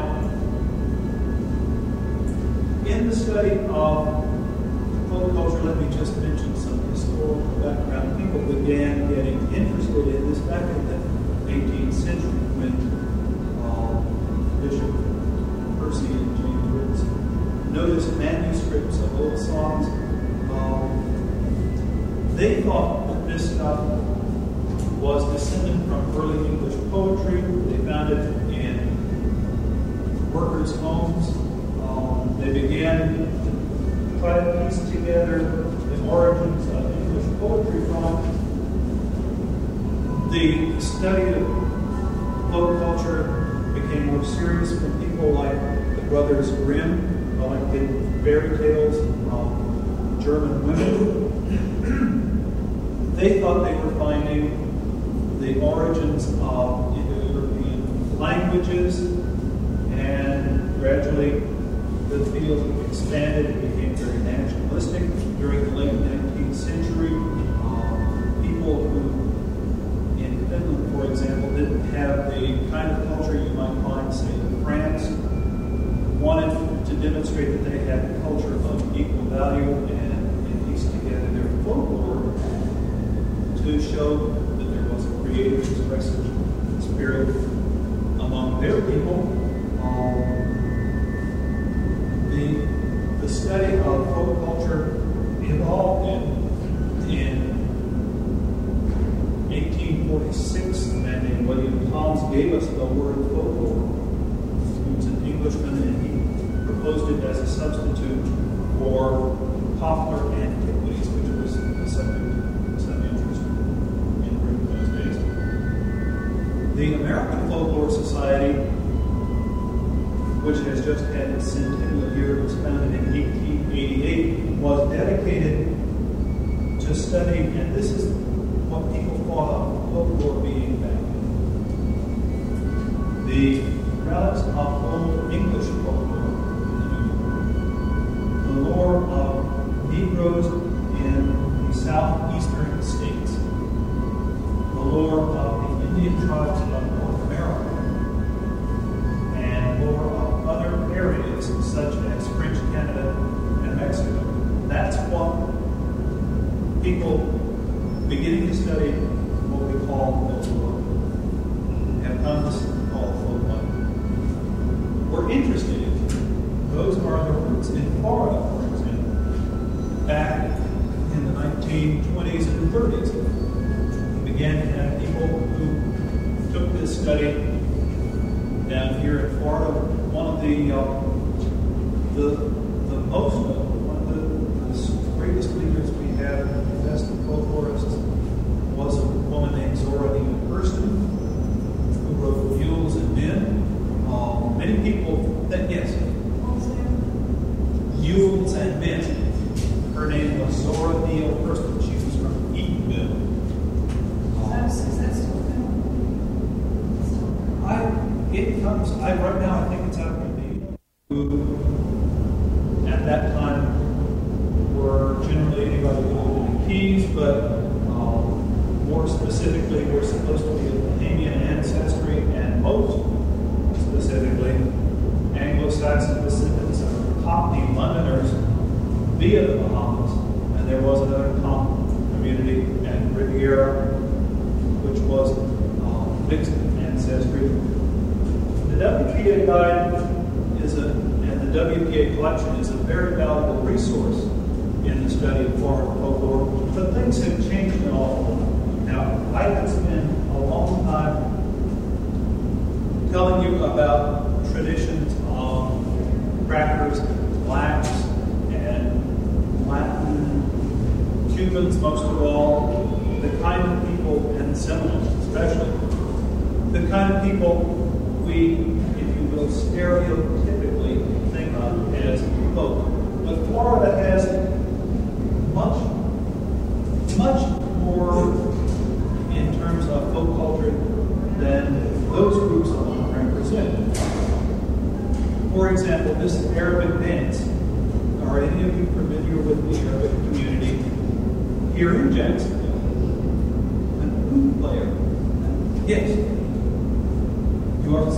in the study of folk culture, let me just mention some historical background. People began getting interested in this back in the 18th century when Bishop Percy and James Ritz noticed manuscripts of old songs. They thought that this stuff was descended from early English poetry. They found it in workers' homes. They began to try to piece together the origins of English poetry from the study of folk culture became more serious when people like the Brothers Grimm collected fairy tales from German women. They thought they were finding the origins of Indo-European languages, and gradually the field expanded and became very nationalistic. During the late 19th century, people who, in Finland, for example, didn't have the kind of culture you might find, say, in France, wanted to demonstrate that they had a culture of equal value and piece together their folklore to show that there was a creative, expressive spirit among their people. The study of folk culture evolved in 1846. A man named William Toms gave us the word folklore. He was an Englishman, and he proposed it as a substitute for popular antiquities, which was a subject of some interest in Britain those days. The American Folklore Society, which has just had its centennial year, was founded in 1888, was dedicated to studying, and this is what people thought of folklore being back then. The relics of old English folklore, the lore of Negroes in southeastern states, the lore of the Indian tribes of North America, and lore of other areas such as French Canada and Mexico. That's what people beginning to study what we call folklore have come to call folklore. We're interested in. Those are the roots in Florida, for example. Back in the 1920s and 30s, we began to have people who took this study down here in Florida. One of the greatest leaders we have, the best folklorists, was a woman named Zora Neale Hurston, who wrote Mules and Men. Many people that, yes, Mules and Men. Her name was Zora Neale Hurston. She was from Eatonville. Is that still right now I think it's out of India. Who at that time were generally anybody who lived in the Keys, but more specifically were supposed to be of Bahamian ancestry, and most specifically Anglo-Saxon descendants of Cockney Londoners via the Bahamas. And there was another community at Riviera, which was mixed ancestry. The WPA guide and the WPA collection is a very valuable resource in the study of Florida folklore, but things have changed an awful lot. Now, I could spend a long time telling you about traditions of crackers, blacks, and Latin, Cubans most of all, the kind of people, and Seminoles especially, the kind of people we, if you will, stereotypically think of as folk. But Florida has much more in terms of folk culture than those groups alone represent. For example, this Arabic dance. Are any of you familiar with the Arabic community here in Jacksonville? An oud player. Yes. You are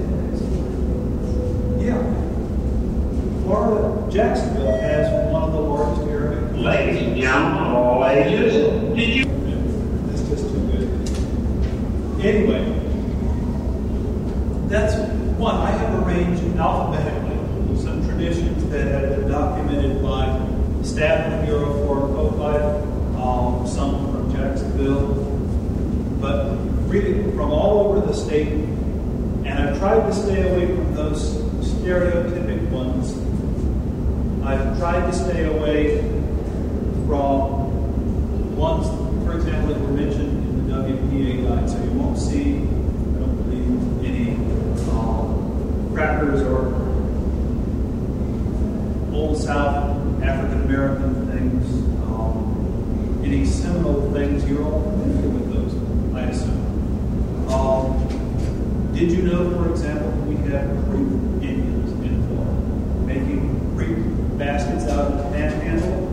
yeah. Florida, Jacksonville has one of the largest Arabic communities. Ladies and gentlemen, all ages, did you? That's just too good. Anyway, that's one. I have arranged alphabetically some traditions that have been documented by the staff of the Bureau of Florida Folklife, some from Jacksonville, but really from all over the state. And I've tried to stay away from those stereotypic ones. I've tried to stay away from ones, for example, that were mentioned in the WPA guide. So you won't see, I don't believe, any crackers or Old South African American things, any Seminole things. You're all familiar with those, I assume. Did you know, for example, that we have Creek Indians in Florida making Creek baskets out of the panhandle?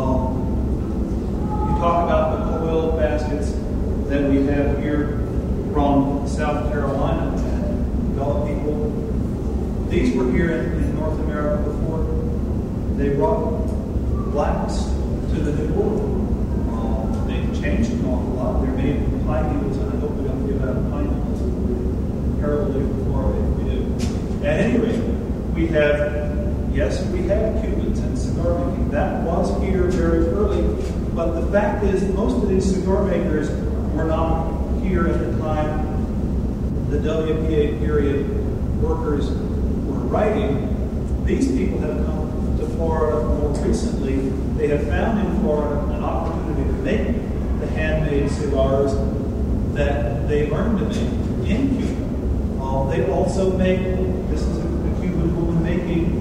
You talk about the coil baskets that we have here from South Carolina and Gullah people. These were here in North America before they brought blacks to the New World. They've changed an awful lot. They're made from pine needles, and I hope we don't give out pine needles. Terribly before if we do. At any rate, we have Cubans and cigar making. That was here very early, but the fact is most of these cigar makers were not here at the time the WPA period workers were writing. These people have come to Florida more recently. They have found in Florida an opportunity to make the handmade cigars that they learned to make in Cuba. They also make, this is a Cuban woman making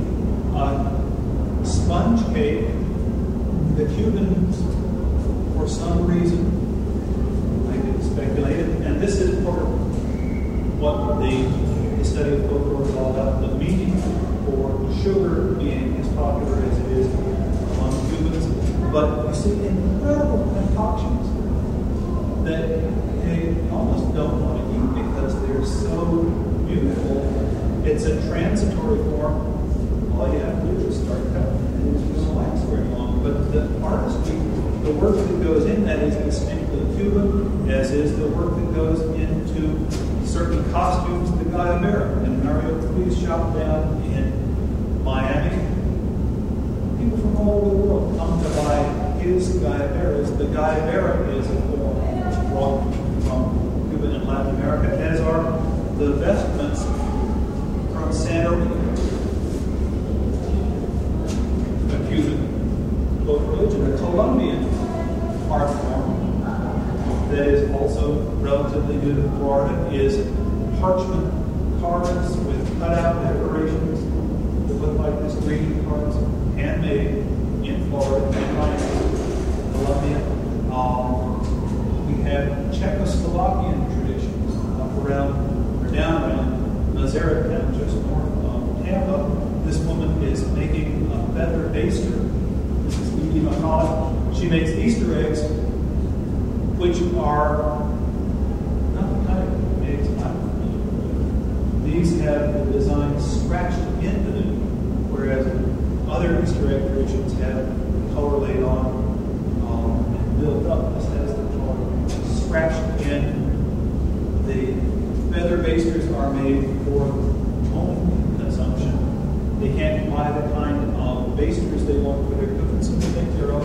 sponge cake. The Cubans, for some reason, I can speculate it, and this is part of what the study of folklore is all about, the meaning for sugar being as popular as it is among Cubans. But you see incredible concoctions that they almost don't want to eat because they're so beautiful. It's a transitory form. All you have to do is start cutting and it's going to last very long. But the artistry, the work that goes in that is distinctly Cuban, as is the work that goes into certain costumes, the Guayabera and Mario Puig's shop down in Miami. People from all over the world come to buy his Guayaberas. The Guayabera is a form brought from Cuba and Latin America, as are the vestments from Santorini, a Cuban folk religion, a Colombian art form that is also relatively new to Florida is parchment cards with cutout decorations that look like this greeting cards, handmade in Florida and Miami, Colombia. We have Czechoslovakian traditions up around, or down around Nazareth, down just north of Tampa. This woman is making a feather baster. This is Edie McCullough. She makes Easter eggs, which are not the kind of eggs I'm familiar with. These have the design scratched into them, whereas other Easter egg traditions have color laid on and built up. This has the color scratched in. The feather basters are made for home consumption. They can't buy the kind of basters they want for their cooking, so they make their own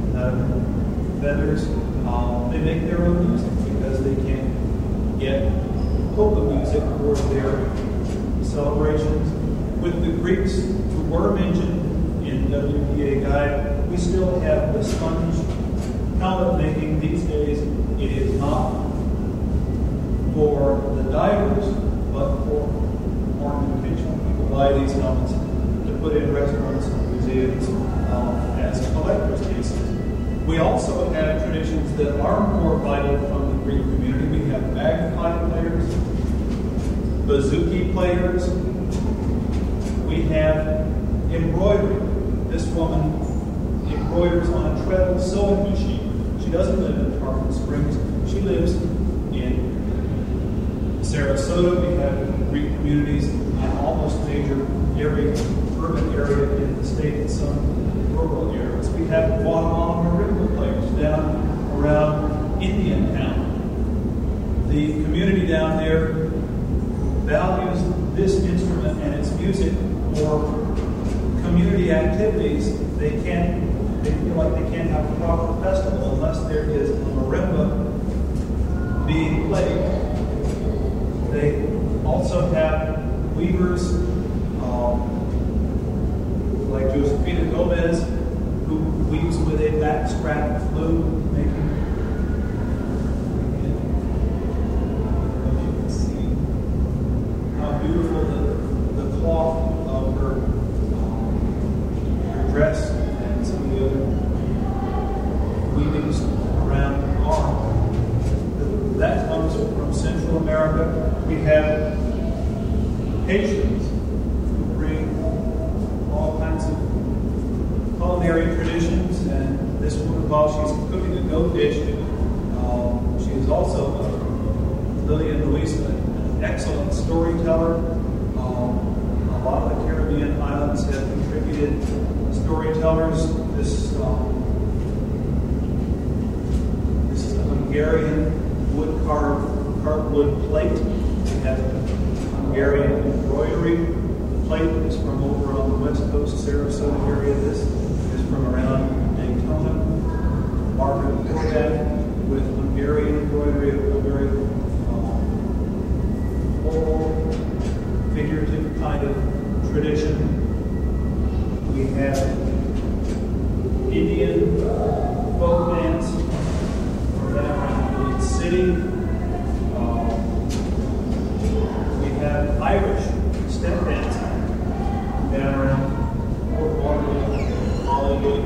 feathers. They make their own music because they can't get polka music for their celebrations. With the Greeks who were mentioned in WPA Guide, we still have the sponge helmet making these days. It is not for the divers, but for ornamentation. People buy these helmets to put in restaurants and museums as collector's pieces. We also have traditions that are more vital from the Greek community. We have bagpipe players, bouzouki players. We have embroidery. This woman embroiders on a treadle sewing machine. She doesn't live in Tarpon Springs. She lives in Sarasota. We have Greek communities in almost every urban area in the state and some rural areas. We have Guatemalan marimba players down around Indiantown. The community down there values this instrument and its music for community activities. They feel like they can't have a proper festival unless there is a marimba being played. They also have weavers like Josefina Gomez, who weaves with a backstrap flume, making, if you can see how beautiful the cloth of her dress and some of the other weavings around are. That comes from Central America. We have Haitians who bring all kinds of culinary traditions, and this woman, while she's cooking a goat dish, she is also Lillian Luisa, an excellent storyteller. A lot of the Caribbean islands have contributed storytellers. This is a Hungarian wood-carved wood plate. We have Hungarian embroidery. The plate is from over on the west coast, Sarasota area. This is from around Daytona. Margaret Horvath with Hungarian embroidery, a very floral, figurative kind of tradition. We have Indian folk dance from down around Leeds City. We have Irish step dancing down around Fort Lauderdale, Hollywood.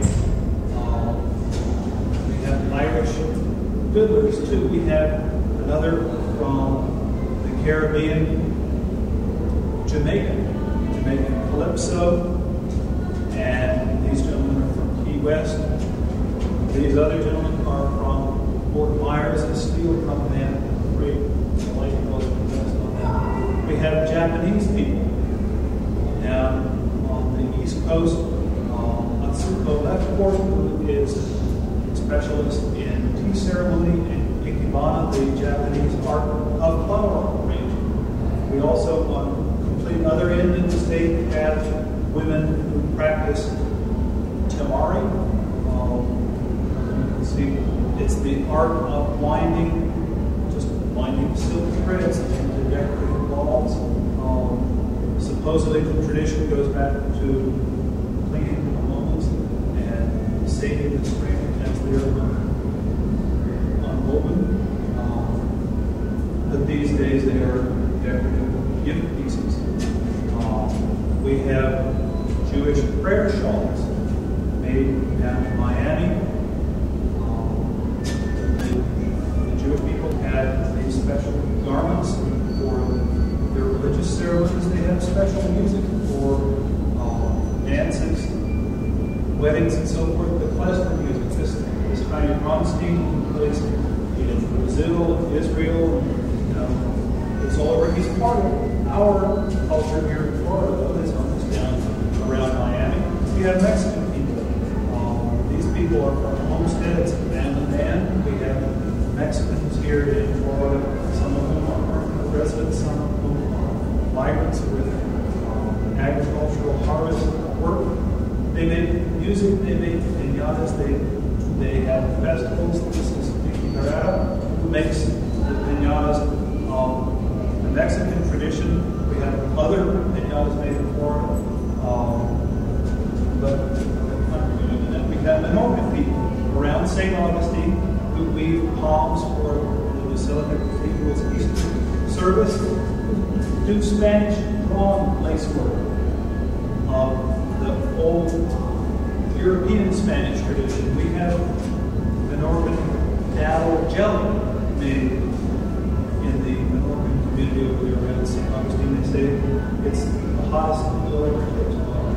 We have Irish fiddlers too. We have another from the Caribbean, Jamaican Calypso, and these gentlemen are from Key West. These other gentlemen are from Fort Myers, a steel from them. Great light was placed on them. We have Japanese people down on the East Coast. Atsuko Leftport, who is a specialist in tea ceremony, and Ikebana, the Japanese art of flower arranging. We also, on the complete other end of the state, have women who practice tamari. You can see it's the art of winding silk threads into decorative balls. Supposedly the tradition goes back to cleaning the lawns and saving the string as they're unwoven. But these days they are decorative gift pieces. We have Jewish prayer shawls made down in Miami. The Jewish people had these special garments for their religious ceremonies. They have special music for dances, weddings, and so forth. The klezmer music. This Chaim Bronstein, who plays in Brazil, Israel, it's all over. He's part of our culture here in Florida, though. His home is down around Miami. We have Mexican people. These people are from homesteads, man to man. We have Mexicans here in Florida, some of whom are permanent residents, some of whom are migrants with agricultural harvest work. They make music, they make piñatas, they have festivals. This is Vicky Herrera, who makes the piñatas. The Mexican tradition, we have other piñatas made in Florida, and then we have Menorcan people around St. Augustine who weave palms for the Basilica Cathedral's Easter service, do Spanish drawn lacework. The old European Spanish tradition, we have Menorcan dado jelly made in the Menorcan community over there around St. Augustine. They say it's the hottest thing you'll ever taste.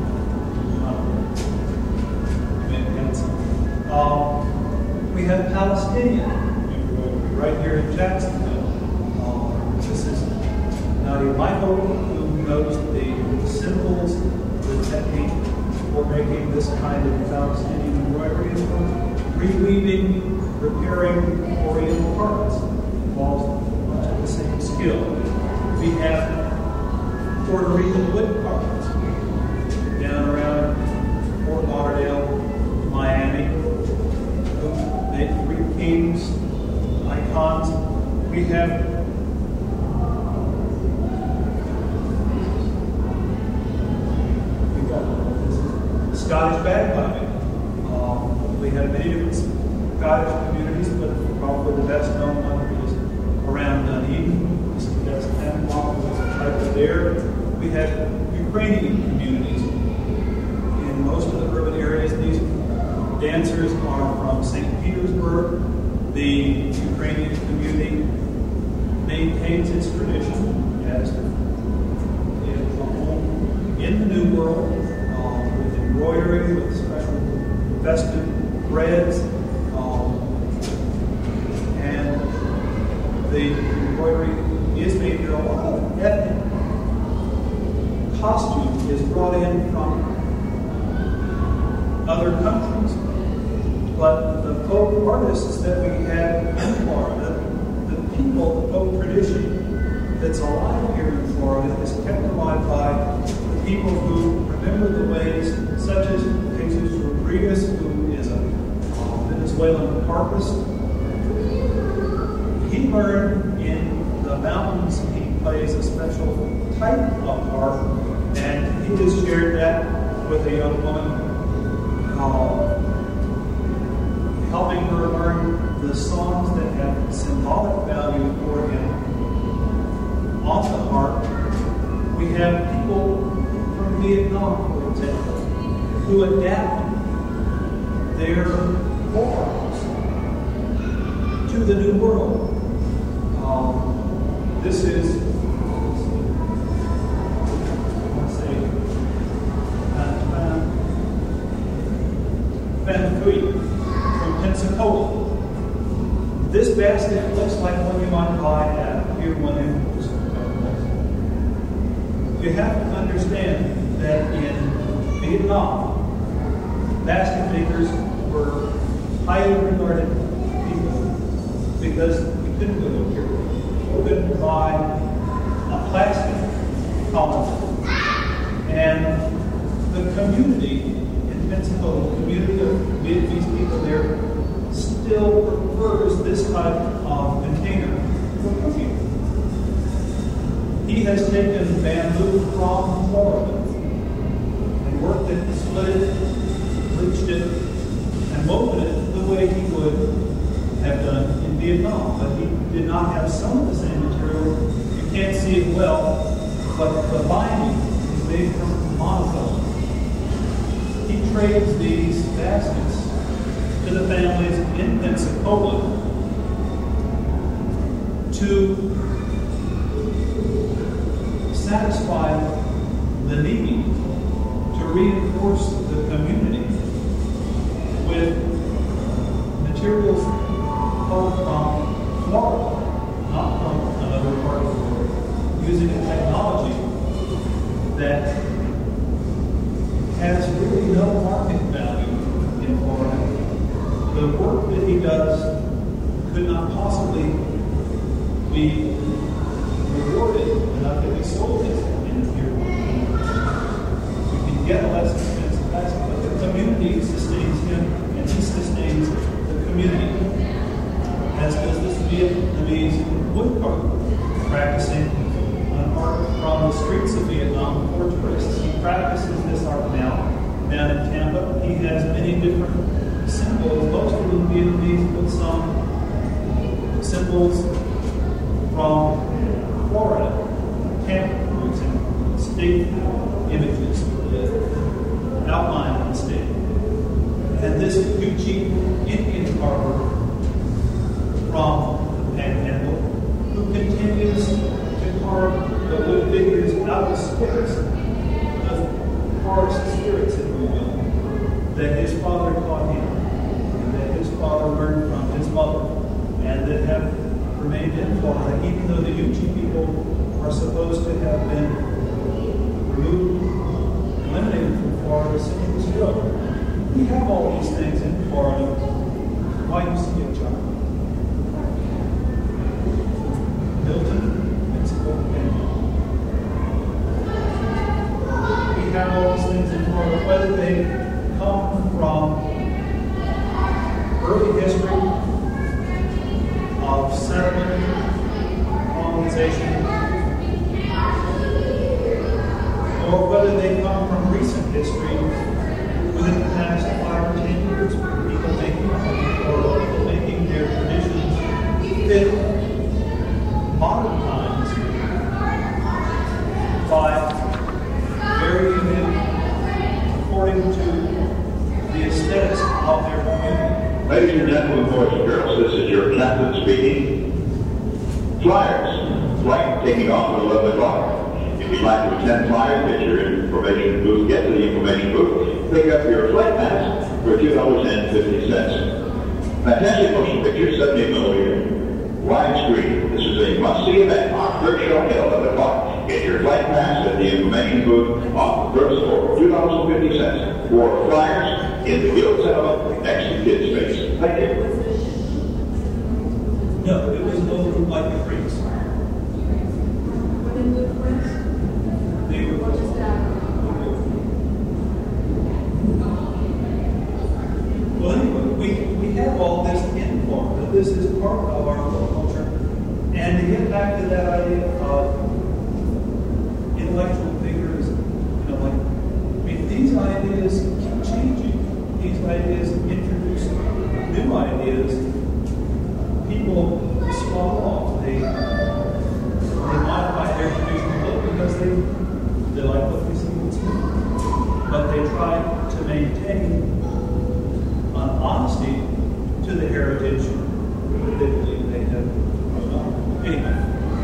We have Palestinian embroidery right here in Jacksonville. This is Nadia Michael, who knows the symbols, the technique for making this kind of Palestinian embroidery, and for reweaving, repairing Oriental carpets. Involves much of the same skill. We have Puerto Rican wood carvers down around Fort Lauderdale, Miami, who make Greek kings, icons. We have Scottish bagpiping. We have many different Scottish communities, but probably the best known one is around Dunedin. This is that's Panama, was a type of there. We have Ukrainian communities in most of the urban areas. These dancers are from St. Petersburg. The Ukrainian community maintains its tradition as a home in the New World, with embroidery, with special festive breads, and the embroidery is made here. A lot of ethnic costume is brought in from other countries, but the folk artists that we have in Florida, the people, the folk tradition that's alive here in Florida is kept alive by the people who remember the ways, such as Jesus Rodriguez, who is a Venezuelan harpist. He learned in the mountains. He plays a special type of harp, and he has shared that with a young woman, helping her learn the songs that have symbolic value for him on the harp. We have people from Vietnam, for example, who adapt their forms to the New World. This is, let's say, Van Thuy from Pensacola. This basket looks like one you might buy at Pier 1 Imports. You have to understand that in Vietnam, basket makers were highly regarded people because you couldn't go to a Pier 1. You couldn't buy a plastic collar. And the community in Pensacola, the community of Vietnamese people there, still prefers this type of container for cooking. He has taken bamboo from Florida and worked it, split it, bleached it, and molded it the way he would have done in Vietnam. But he did not have some of the same material. You can't see it well, but the binding is made from monofilament. He trades these baskets to the families in Pensacola to satisfy the need to reinforce the community with materials pulled from Florida, not from another part of the world, using a technology that has really no market value in Florida. The work that he does could not possibly be rewarded enough that we sold it in Pier 1. You can get a less expensive basket, but the community sustains him, and he sustains the community. As does this Vietnamese woodcarver, practicing an art from the streets of Vietnam for tourists. He practices this art now down in Tampa. He has many different symbols. Most of the Vietnamese put some symbols from Florida, Tampa, for example, state images that outline the state. And this Yuchi Indian carver from the Panhandle, who continues to carve the wood figures out of spirits, the forest spirits, if we will, that his father taught him, and that his father learned from his mother, and that have remained in Florida, even though the Yuchi people are supposed to have been removed, eliminated from Florida centuries ago. We have all these things in Florida. Why you see it, John? Milton, Pensacola, we have all these things in Florida, whether they come from early history of settlement, colonization, or whether they come from recent history within the past 5 or 10 years, people making their traditions fit modern times by varying it according to the aesthetics of their community. Ladies and gentlemen, boys and girls, this is your captain speaking. Flyers. Flight taking off at 11 o'clock. If you'd like to attend flyers, get your information booth, get to the information booth, pick up your flight pass for $2.50. Fantastic motion picture, 70 millimeter, widescreen. This is a must-see event on Berkshire Hill at 11 o'clock. Get your flight pass at the information booth on the first floor, $2.50 for flyers in the Guild Settlement next to Kids Space. Thank you. No, it was over like the freaks. They were well, anyway, we have all this in Florida. This is part of our culture. And to get back to that idea of intellectual figures, these ideas keep changing. These ideas introduce new ideas. People swallow off. They modify their traditional look because they like what they see what's new. But they try to maintain an honesty to the heritage that they believe they have grown up. Anyway,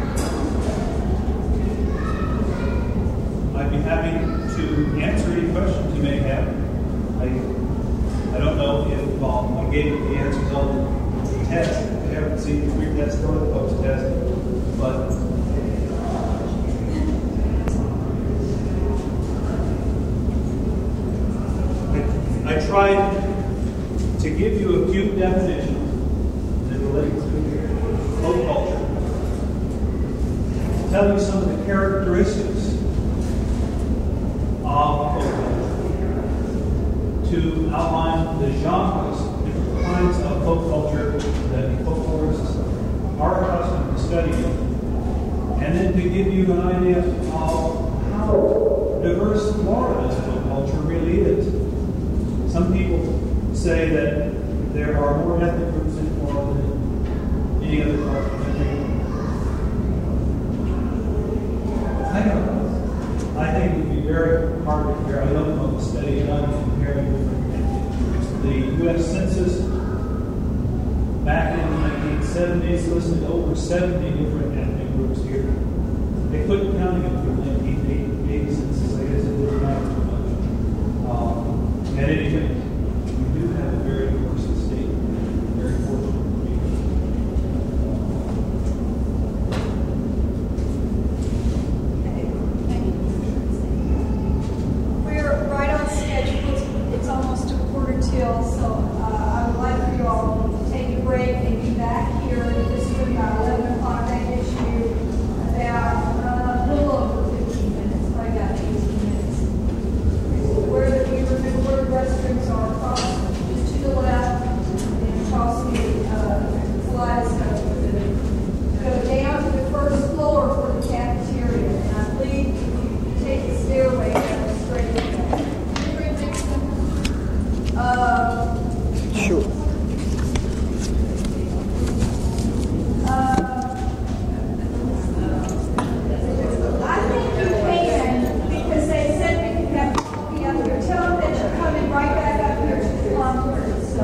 I'd be happy to answer any questions you may have. I don't know if gave you the answers on the test. I haven't seen the pre-test or the post-test, but I tried to give you a few definitions that relate to folk culture, to tell you some of the characteristics of folk culture, to outline the genres, different kinds of folk culture that folklorists are accustomed to studying, and then to give you an idea of how diverse Florida's folk culture really is. Some people say that there are more ethnic groups in Florida than any other part of the country. I don't know. I think it would be very hard to compare. I don't know the study done comparing different ethnic groups. The U.S. Census back in the 1970s listed over 70 different ethnic groups here. They couldn't count them for the 1980 census. I guess it didn't matter too much. At any rate, we do have a very diverse state. Very fortunate to be here. We're right on schedule. It's almost a quarter till, so I would like for you all to take a break and be back here in this room by 11 o'clock. I get you about a little over 15 minutes, probably about 18 minutes. Where the restrooms are across to the left and across the kaleidoscope. Go down to the first floor for the cafeteria, and I believe you take the stairway down straight to Sure. I think you can, because they said we can have coffee up here. Tell them that you're coming right back up here to the conference. So,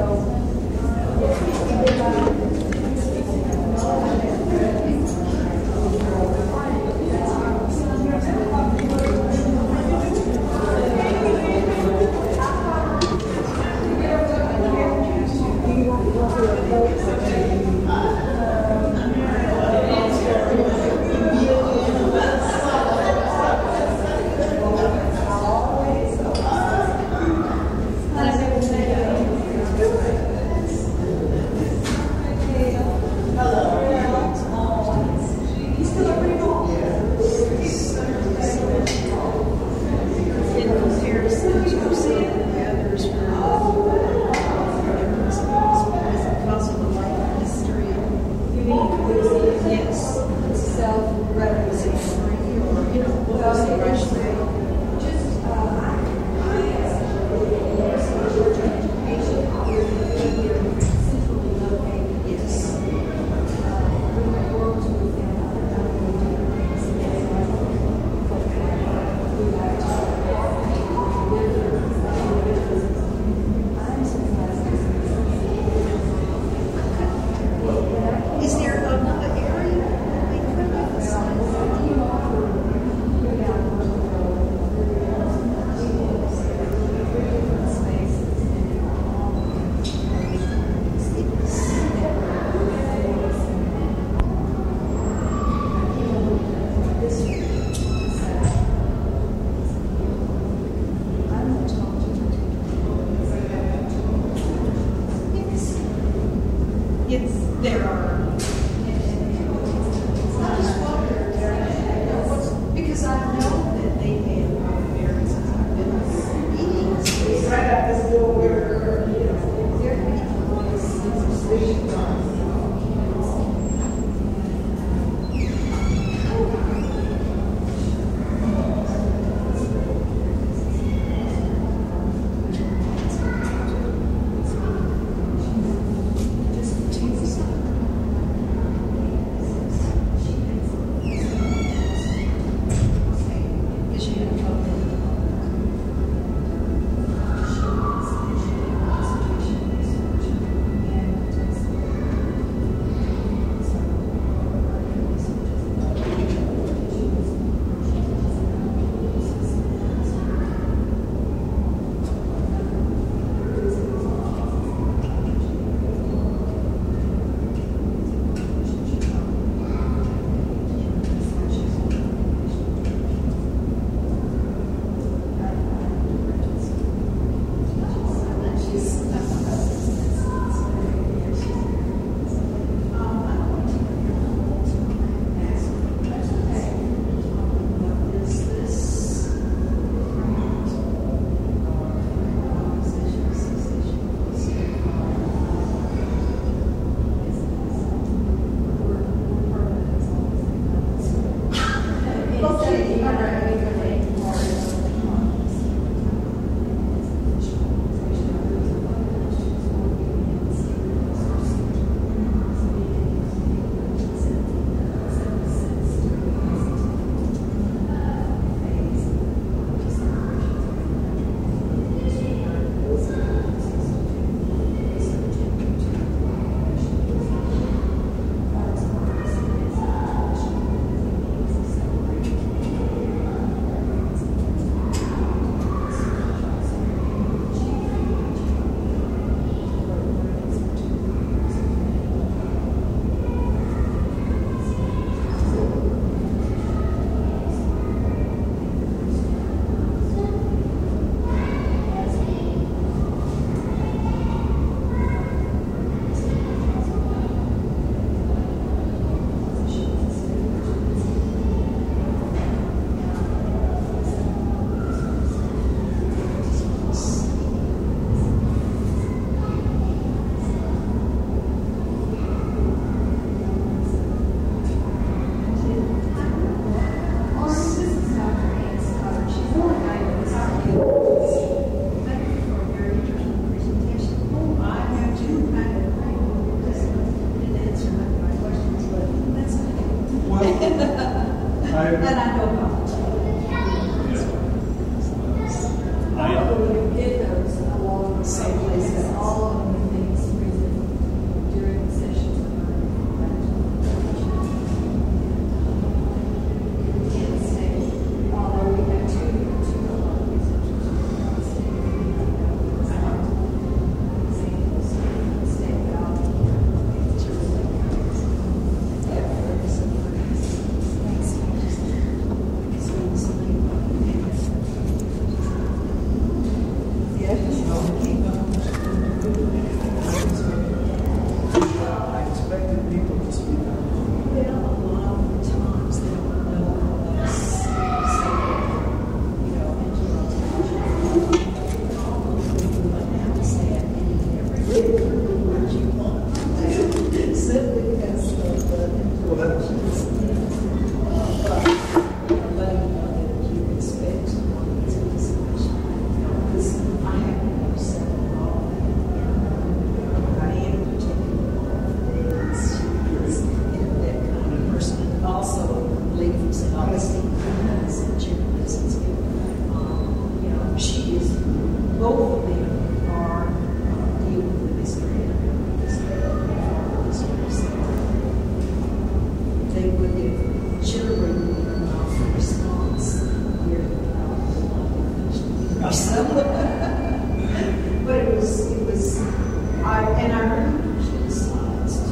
And I really appreciate the slides too.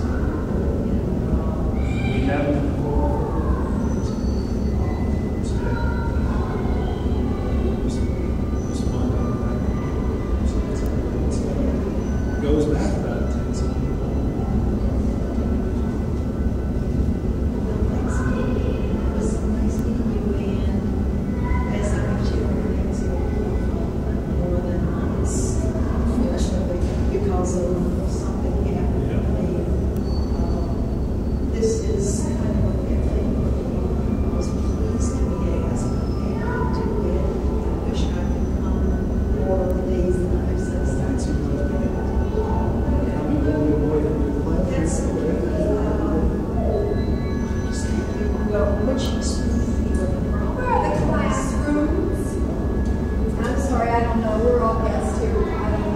We have it for goes back about 10 something. Where are the classrooms? I'm sorry, I don't know. We're all guests here. I don't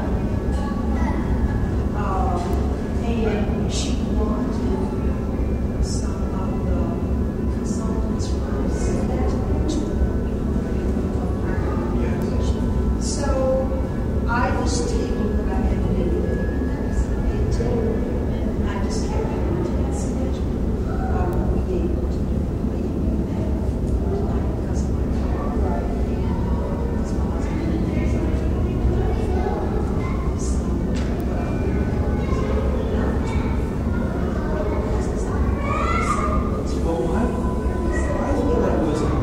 know. And she wanted some of the consultants So I just tabled what I had to do. And I just kept it on the schedule. We gave it to that because of my car. And because my husband and things like Well, why is that wasn't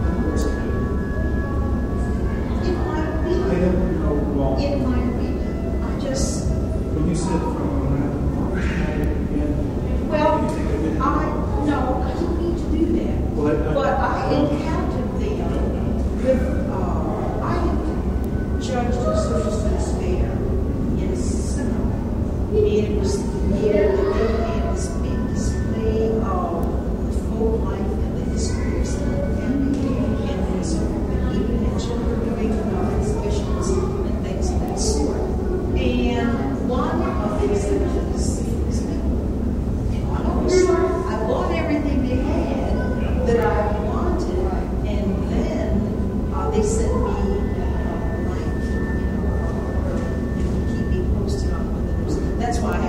it might be. I don't know. Well, It might be. I just, when you said from around March, well, no, I didn't need to do that. But I encountered them with, I had judged a social studies fair in Seminole. And it was here that they had this big display of the folk life and the history of Seminole County. And so even had children doing exhibitions and things of that sort. And one of the exhibitors was me. I bought everything they had that I wanted, and then they sent me keep me posted on whether there's. That's why I